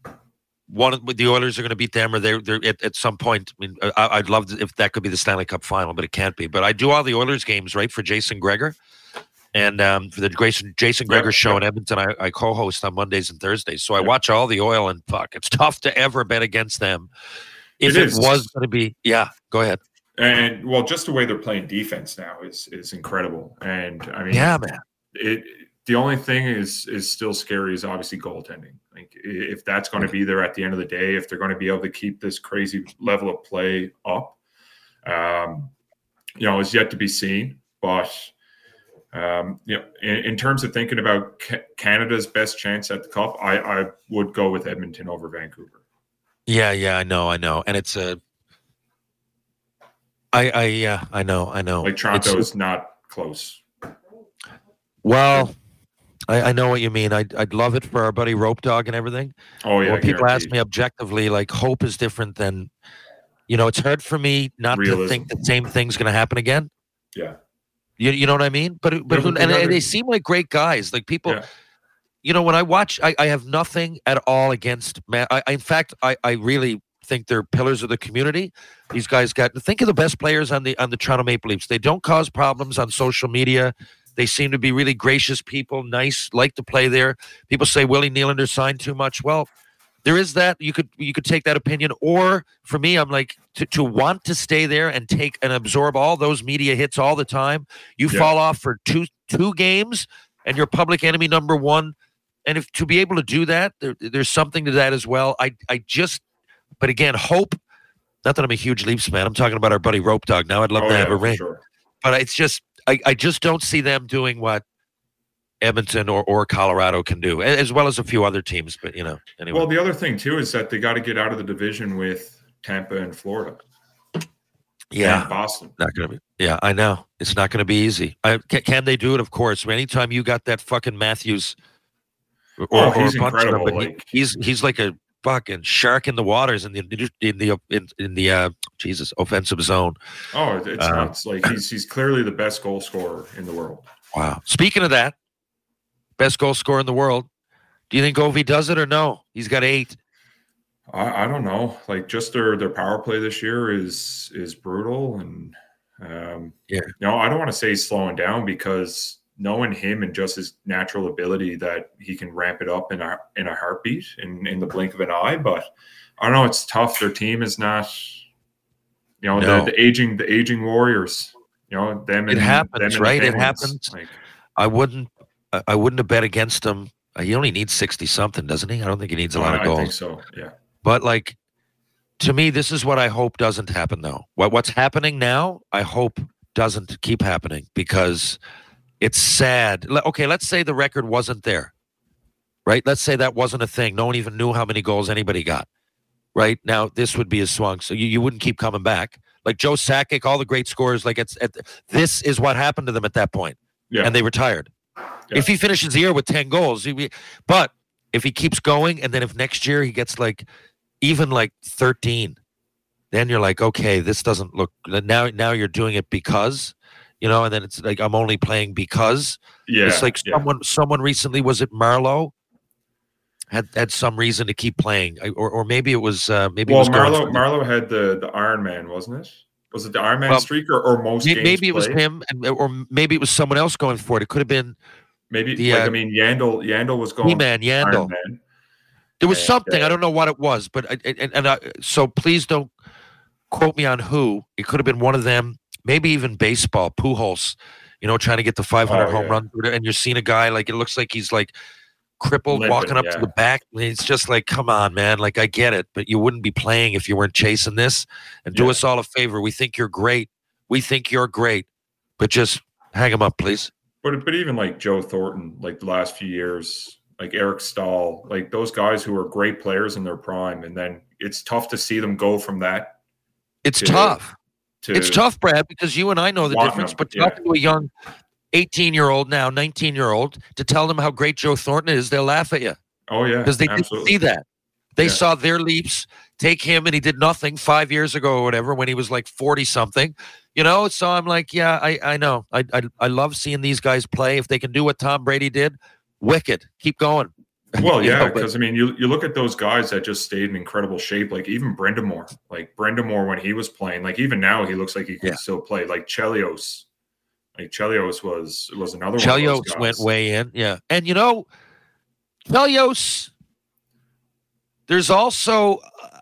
the Oilers are going to beat them, or they're at some point. I mean, I'd love if that could be the Stanley Cup final, but it can't be. But I do all the Oilers games, right, for Jason Gregor. And for the Jason Gregor show in Edmonton, I co-host on Mondays and Thursdays. So I watch all the Oil, and fuck, it's tough to ever bet against them. If it was going to be, go ahead. And well, just the way they're playing defense now is incredible. And I mean, yeah, man. The only thing is still scary is obviously goaltending. Like, if that's going to be there at the end of the day, if they're going to be able to keep this crazy level of play up, is yet to be seen. But in terms of thinking about Canada's best chance at the Cup, I would go with Edmonton over Vancouver. Yeah, I know, and it's I know. Like, Toronto's not close. Well, I know what you mean. I'd love it for our buddy Rope Dog and everything. Oh yeah. When people ask me objectively, like, hope is different than, it's hard for me not to think the same thing's going to happen again. Yeah. You know what I mean? But they seem like great guys. Like, people, when I watch, I have nothing at all against man. In fact, I really think they're pillars of the community. These guys think of the best players on the Toronto Maple Leafs. They don't cause problems on social media. They seem to be really gracious people, nice, like to play there. People say Willie Nylander signed too much. Well, there is that. You could take that opinion. Or for me, I'm like, to want to stay there and take and absorb all those media hits all the time. You fall off for two games and you're public enemy number one. And if to be able to do that, there's something to that as well. But again, hope. Not that I'm a huge Leafs fan. I'm talking about our buddy Rope Dog. Now I'd love to have a ring. Sure. But it's just, I just don't see them doing what Edmonton or Colorado can do, as well as a few other teams. But, anyway. Well, the other thing, too, is that they got to get out of the division with Tampa and Florida. Yeah. And Boston. Not going to be. Yeah, I know. It's not going to be easy. Can they do it? Of course. Anytime you got that fucking Matthews. He's incredible. He's like a fucking shark in the waters in the offensive zone. Oh, it's nuts. Like he's clearly the best goal scorer in the world. Wow. Speaking of that, best goal scorer in the world. Do you think Ovi does it or no? He's got 8. I don't know. Like just their power play this year is brutal, and I don't want to say he's slowing down because knowing him and just his natural ability that he can ramp it up in a heartbeat in the blink of an eye. But I don't know. It's tough. Their team is not, the aging Warriors. It happens, right? It happens. Like, I wouldn't have bet against him. He only needs 60 something, doesn't he? I don't think he needs a lot of goals. I think so. Yeah. But like, to me, this is what I hope doesn't happen. Though what's happening now, I hope doesn't keep happening because it's sad. Okay, let's say the record wasn't there, right? Let's say that wasn't a thing. No one even knew how many goals anybody got, right? Now, this would be a swung, so you wouldn't keep coming back. Like Joe Sakic, all the great scorers, this is what happened to them at that point, and they retired. Yeah. If he finishes the year with 10 goals, but if he keeps going, and then if next year he gets even 13, then you're like, okay, this doesn't look. Now you're doing it because. And then it's like I'm only playing because. Yeah, it's like someone recently, was it Marlowe? Had some reason to keep playing, or maybe it was Marlowe had the Iron Man, wasn't it? Was it the Iron Man streak or most games maybe it was played? him, or maybe it was someone else going for it. It could have been Yandel was going. Yandel. Iron Man. There was something I don't know what it was, but so please don't quote me on who. It could have been one of them. Maybe even baseball, Pujols, trying to get the 500 home run. And you're seeing a guy, it looks like he's crippled, walking up to the back. It's just come on, man. I get it, but you wouldn't be playing if you weren't chasing this. And do us all a favor. We think you're great. But just hang him up, please. But even Joe Thornton, the last few years, Eric Stahl, those guys who are great players in their prime. And then it's tough to see them go from that. It's tough. It's tough, Brad, because you and I know the difference. But talking to a young 18-year-old now, 19-year-old, to tell them how great Joe Thornton is, they'll laugh at you. Oh, yeah. Because they didn't see that. They saw their Leafs take him, and he did nothing 5 years ago or whatever when he was 40-something. So I'm I know. I love seeing these guys play. If they can do what Tom Brady did, wicked. Keep going. Well, yeah, because you look at those guys that just stayed in incredible shape, even Brind'Amour. Brind'Amour when he was playing, even now he looks like he can still play. Chelios. Chelios was another one of those guys. Went way in, yeah. And Chelios, there's also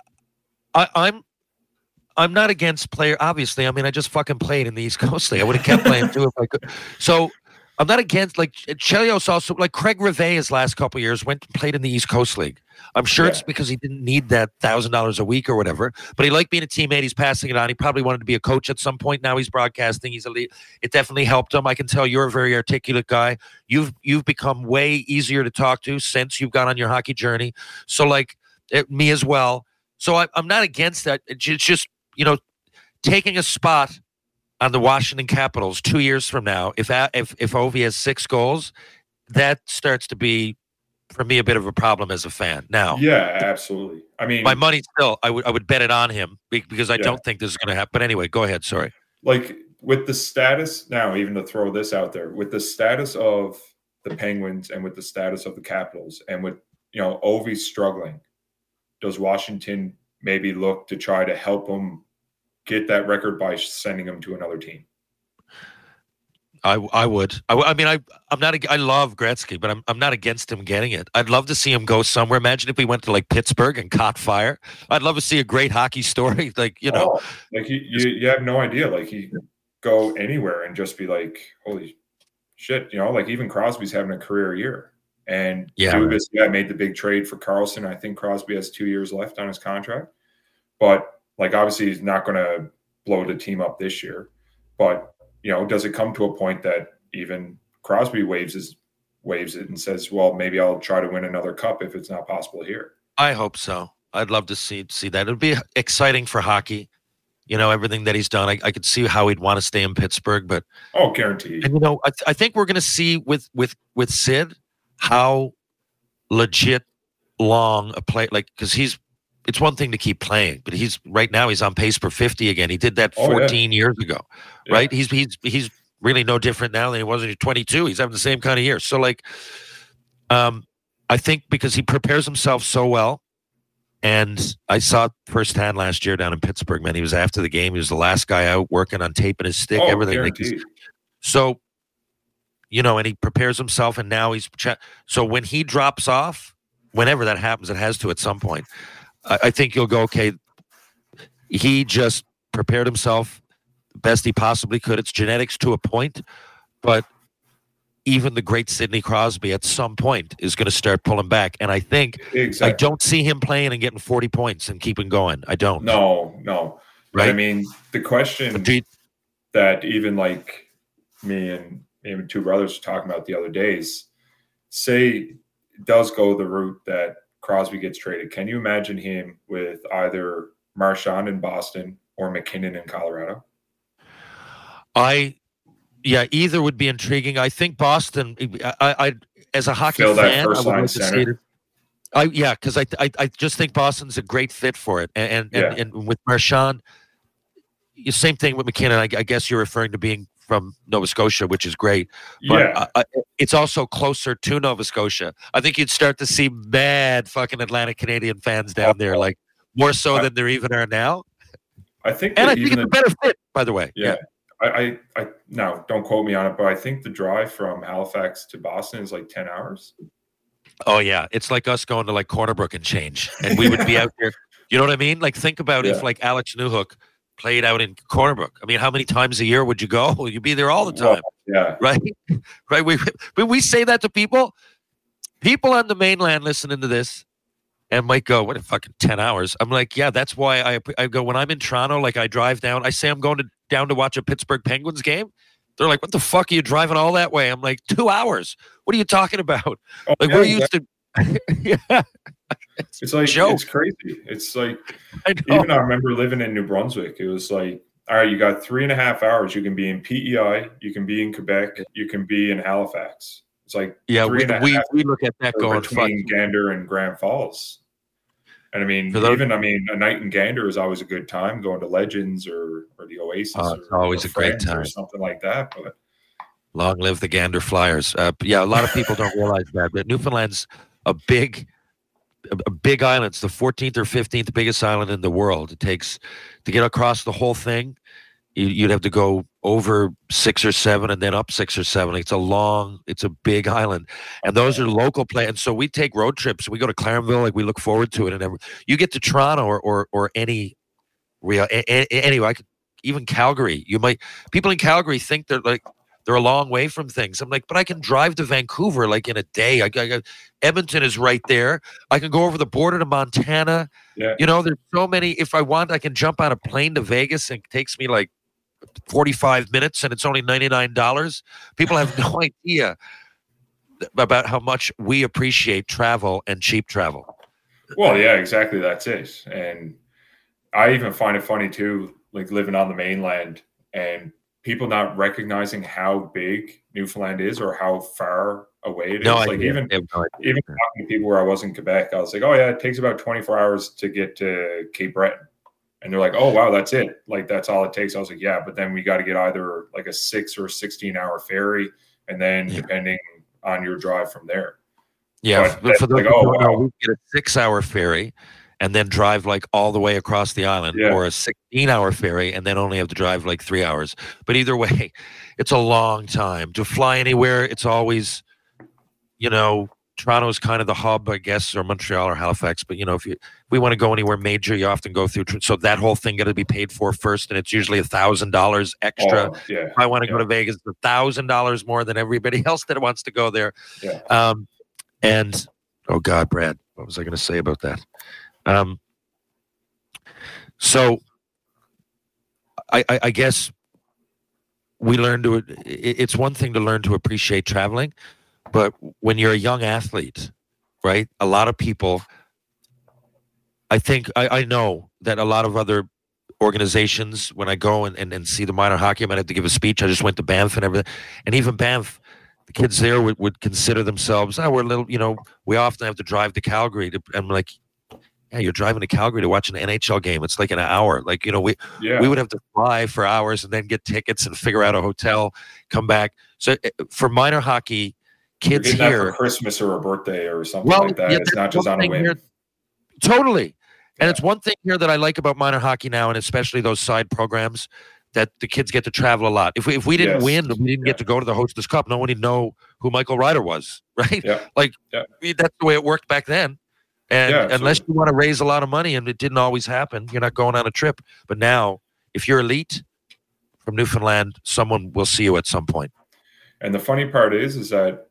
I'm not against player. Obviously, I just fucking played in the East Coast League. I would have kept playing too if I could. So I'm not against Chelios also Craig Rivet his last couple of years went and played in the East Coast League. I'm sure it's because he didn't need that $1,000 a week or whatever, but he liked being a teammate. He's passing it on. He probably wanted to be a coach at some point. Now he's broadcasting. He's elite. It definitely helped him. I can tell you're a very articulate guy. You've become way easier to talk to since you've gone on your hockey journey. So me as well. So I'm not against that. It's just taking a spot on the Washington Capitals 2 years from now, if Ovi has 6 goals, that starts to be, for me, a bit of a problem as a fan. Now, yeah, absolutely. My money still, I would bet it on him because I don't think this is going to happen. But anyway, go ahead. Sorry. With the status now, even to throw this out there, with the status of the Penguins and with the status of the Capitals, and with Ovi struggling, does Washington maybe look to try to help him get that record by sending him to another team? I would. I mean, I'm not. I love Gretzky, but I'm not against him getting it. I'd love to see him go somewhere. Imagine if he went to like Pittsburgh and caught fire. I'd love to see a great hockey story. Like like you have no idea. Like he go anywhere and just be like, holy shit, like even Crosby's having a career year. And Dubas, made the big trade for Karlsson. I think Crosby has 2 years left on his contract. But like obviously he's not going to blow the team up this year. But does it come to a point that even Crosby waves it and says, well, maybe I'll try to win another cup if it's not possible here? I hope so. I'd love to see that. It'd be exciting for hockey. Everything that he's done. I could see how he'd want to stay in Pittsburgh, but guaranteed. And I think we're going to see with Sid how legit long a play, like, because it's one thing to keep playing, but he's on pace for 50 again. He did that 14 years ago, right? He's really no different now than he was when he was 22. He's having the same kind of year. So like, I think because he prepares himself so well. And I saw it firsthand last year down in Pittsburgh, man. He was after the game. He was the last guy out working on taping his stick, everything. So, and he prepares himself, and now so when he drops off, whenever that happens, it has to at some point, I think you'll go, okay, he just prepared himself the best he possibly could. It's genetics to a point, but even the great Sidney Crosby at some point is going to start pulling back. And I think I don't see him playing and getting 40 points and keeping going. I don't. No. Right? I mean, the question that even like me and even two brothers were talking about the other days, say it does go the route that Crosby gets traded. Can you imagine him with either Marchand in Boston or McKinnon in Colorado? Yeah, either would be intriguing. I think Boston. I as a hockey fan, I would like to see it. Because I just think Boston's a great fit for it, and with Marchand, same thing with McKinnon. I guess you're referring to being from Nova Scotia, which is great. But it's also closer to Nova Scotia. I think you'd start to see mad fucking Atlantic Canadian fans down there, like more so than there even are now. I think, and I think it's a better fit, by the way. Yeah. I now don't quote me on it, but I think the drive from Halifax to Boston is like 10 hours. Oh yeah. It's like us going to like Corner Brook and change. And we would be out there. You know what I mean? Like think about if like Alex Newhook played out in Corner Brook. I mean, how many times a year would you go? Well, you'd be there all the time. Well, Right. Right. When we say that to people on the mainland listening to this, and might go, what, fucking 10 hours? I'm like, yeah, that's why I go, when I'm in Toronto, like I drive down, I say I'm going down to watch a Pittsburgh Penguins game. They're like, what the fuck are you driving all that way? I'm like, 2 hours. What are you talking about? We're used to. Yeah. It's like, it's crazy. It's like, I remember living in New Brunswick. It was like, all right, you got 3.5 hours. You can be in PEI, you can be in Quebec, you can be in Halifax. It's like, we look at that going between Gander and Grand Falls. And I mean, a night in Gander is always a good time, going to Legends or the Oasis. It's always a great time. Or something like that. But long live the Gander Flyers. A lot of people don't realize that. But Newfoundland's a big island. It's the 14th or 15th biggest island in the world. It takes, to get across the whole thing, you'd have to go over 6 or 7 and then up 6 or 7. It's a big island. And those are local play. And so we take road trips. We go to Clarenville, like we look forward to it. And you get to Toronto or any real, anyway, even Calgary. People in Calgary think they're a long way from things. I'm like, but I can drive to Vancouver like in a day. Edmonton is right there. I can go over the border to Montana. Yeah. There's so many. If I want, I can jump on a plane to Vegas and it takes me like 45 minutes and it's only $99. People have no idea about how much we appreciate travel and cheap travel. Well, yeah, exactly. That's it. And I even find it funny too, like living on the mainland and people not recognizing how big Newfoundland is or how far away it is. Even talking to people where I was in Quebec, I was like, oh yeah, it takes about 24 hours to get to Cape Breton. And they're like, oh wow, that's it. Like that's all it takes. I was like, yeah, but then we got to get either like a 6 or 16-hour ferry, and then depending on your drive from there. Yeah, but for those we get a 6-hour ferry, and then drive like all the way across the island, or a 16-hour ferry and then only have to drive like 3 hours. But either way, it's a long time to fly anywhere. It's always, Toronto is kind of the hub, I guess, or Montreal or Halifax. But, if we want to go anywhere major, you often go through. So that whole thing got to be paid for first. And it's usually $1,000 extra. If I want to go to Vegas, $1,000 more than everybody else that wants to go there. Yeah. And, oh God, Brad, what was I going to say about that? So I guess we learn it's one thing to learn to appreciate traveling, but when you're a young athlete, right? A lot of people, I think, I know that a lot of other organizations, when I go and see the minor hockey, I might have to give a speech. I just went to Banff and everything. And even Banff, the kids there would consider themselves, we're a little, we often have to drive to Calgary. I'm like, yeah, you're driving to Calgary to watch an NHL game. It's like an hour. Like, we would have to fly for hours and then get tickets and figure out a hotel, come back. So for minor hockey, kids here. For Christmas or a birthday or something like that. It's not just on a whim. Totally. And it's one thing here that I like about minor hockey now, and especially those side programs, that the kids get to travel a lot. If we didn't win, we didn't get to go to the Hostess Cup, no one would know who Michael Ryder was, right? Yeah. That's the way it worked back then. And unless you want to raise a lot of money, and it didn't always happen, you're not going on a trip. But now, if you're elite from Newfoundland, someone will see you at some point. And the funny part is that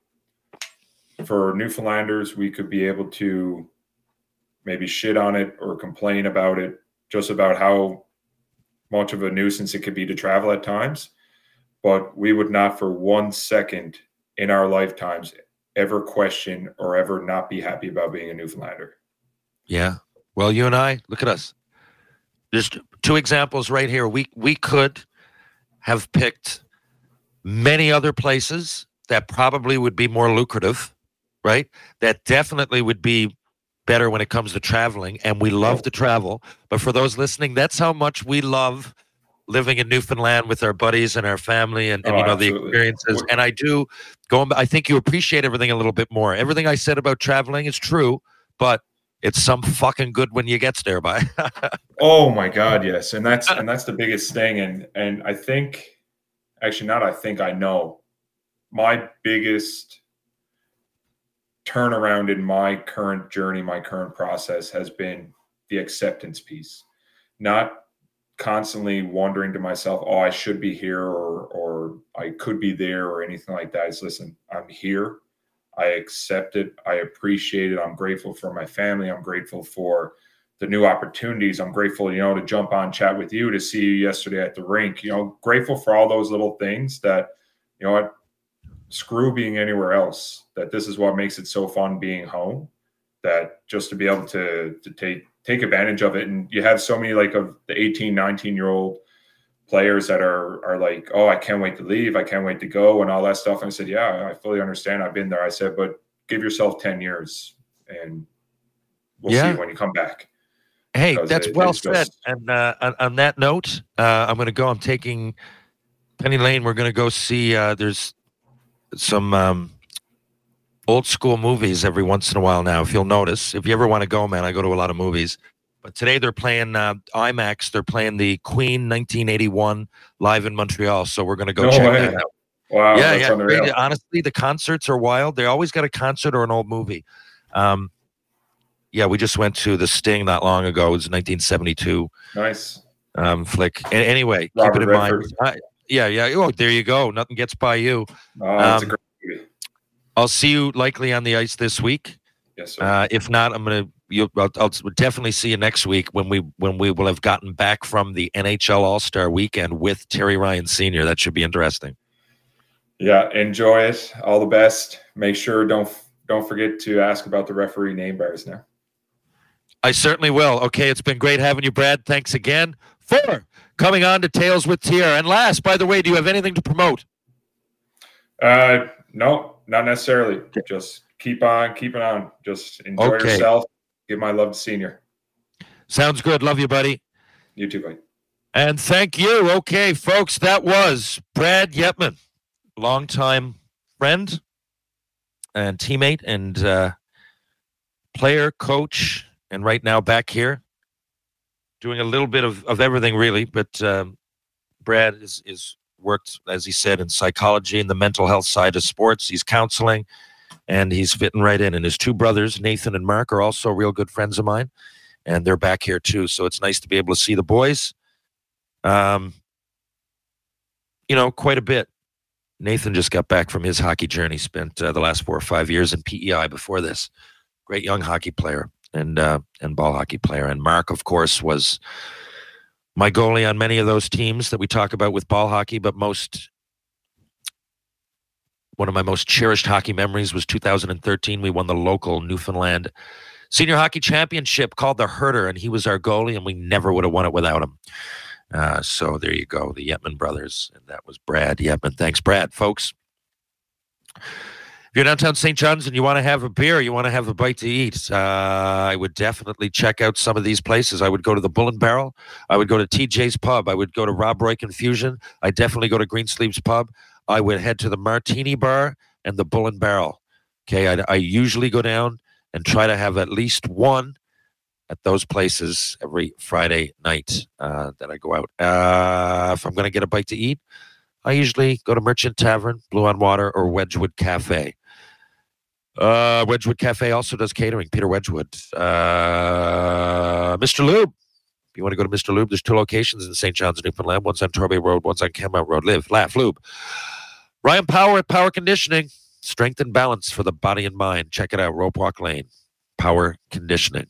for Newfoundlanders, we could be able to maybe shit on it or complain about it, just about how much of a nuisance it could be to travel at times. But we would not for 1 second in our lifetimes ever question or ever not be happy about being a Newfoundlander. Yeah. Well, you and I, look at us. Just two examples right here. We could have picked many other places that probably would be more lucrative, right? That definitely would be better when it comes to traveling, and we love to travel. But for those listening, that's how much we love living in Newfoundland with our buddies and our family and the experiences. And I think you appreciate everything a little bit more. Everything I said about traveling is true, but it's some fucking good when you get there by. Oh my God, yes. And that's the biggest thing. And I think, actually not I think, I know, my biggest turnaround in my current journey, my current process has been the acceptance piece. Not constantly wondering to myself, I should be here or I could be there or anything like that. It's, listen, I'm here. I accept it. I appreciate it. I'm grateful for my family. I'm grateful for the new opportunities. I'm grateful, to jump on, chat with you, to see you yesterday at the rink, grateful for all those little things that, screw being anywhere else, that this is what makes it so fun being home, that just to be able to take advantage of it. And you have so many of the 18, 19-year-old players that are like, I can't wait to leave. I can't wait to go and all that stuff. And I said, yeah, I fully understand. I've been there. I said, but give yourself 10 years and we'll see when you come back. Hey, that's well said. And on that note, I'm going to go. I'm taking Penny Lane. We're going to go see, there's some old school movies every once in a while now, if you'll notice. If you ever want to go, man, I go to a lot of movies. But today they're playing IMAX. They're playing the Queen 1981 live in Montreal. So we're going to go check that out. Wow. Yeah. Great. Honestly, the concerts are wild. They always got a concert or an old movie. We just went to the Sting not long ago. It was 1972. Nice. Flick. Anyway, Robert keep it in Redford. mind. Oh, there you go. Nothing gets by you. That's a great movie. I'll see you likely on the ice this week. Yes, sir. If not, I'll definitely see you next week when we will have gotten back from the NHL All-Star Weekend with Terry Ryan Sr. That should be interesting. Yeah, enjoy it. All the best. Make sure don't forget to ask about the referee name bars now. I certainly will. Okay, it's been great having you, Brad. Thanks again for coming on to Tales with Tier. And last, by the way, do you have anything to promote? No, not necessarily. Just keep on keeping on. Just enjoy yourself. Give my love to Senior. Sounds good. Love you, buddy. You too, buddy. And thank you. Okay, folks, that was Brad Yetman, longtime friend and teammate and player, coach, and right now back here doing a little bit of everything, really. But Brad is worked, as he said, in psychology and the mental health side of sports. He's counseling, and he's fitting right in. And his two brothers, Nathan and Mark, are also real good friends of mine, and they're back here too. So it's nice to be able to see the boys. Quite a bit. Nathan just got back from his hockey journey, spent the last 4 or 5 years in PEI before this. Great young hockey player and ball hockey player. And Mark, of course, was my goalie on many of those teams that we talk about with ball hockey, but one of my most cherished hockey memories was 2013. We won the local Newfoundland Senior Hockey Championship called the Herder, and he was our goalie, and we never would have won it without him. So there you go, the Yetman brothers, and that was Brad Yetman. Thanks, Brad. Folks, if you're downtown St. John's and you want to have a beer, you want to have a bite to eat, I would definitely check out some of these places. I would go to the Bull and Barrel. I would go to TJ's Pub. I would go to Rob Roy Confusion. I'd definitely go to Greensleeves Pub. I would head to the Martini Bar and the Bull and Barrel. Okay, I usually go down and try to have at least one at those places every Friday night that I go out. If I'm going to get a bite to eat, I usually go to Merchant Tavern, Blue on Water, or Wedgwood Cafe. Wedgwood Cafe also does catering. Peter Wedgwood. Mr. Lube. If you want to go to Mr. Lube, there's 2 locations in St. John's, Newfoundland. One's on Torbay Road, one's on Kenmount Road. Live, laugh, lube. Ryan Power at Power Conditioning. Strength and balance for the body and mind. Check it out, Rope Walk Lane. Power Conditioning.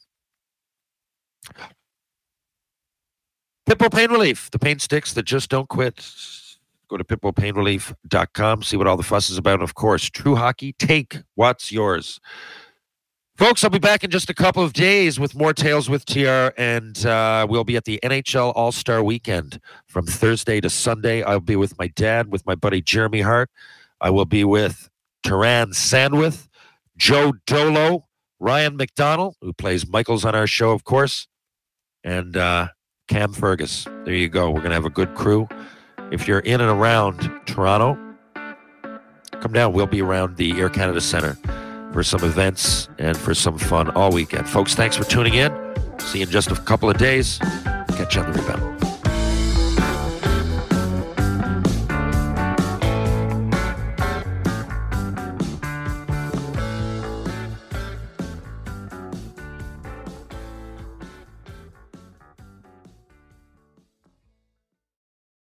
Pitbull Pain Relief, the pain sticks that just don't quit. Go to pitbullpainrelief.com, see what all the fuss is about. And of course, True Hockey, take what's yours. Folks, I'll be back in just a couple of days with more Tales with TR, and we'll be at the NHL All-Star Weekend from Thursday to Sunday. I'll be with my dad, with my buddy Jeremy Hart. I will be with Taran Sandwith, Joe Dolo, Ryan McDonald, who plays Michaels on our show, of course, and Cam Fergus. There you go. We're going to have a good crew. If you're in and around Toronto, come down. We'll be around the Air Canada Centre for some events and for some fun all weekend. Folks, thanks for tuning in. See you in just a couple of days. Catch you on the rebound.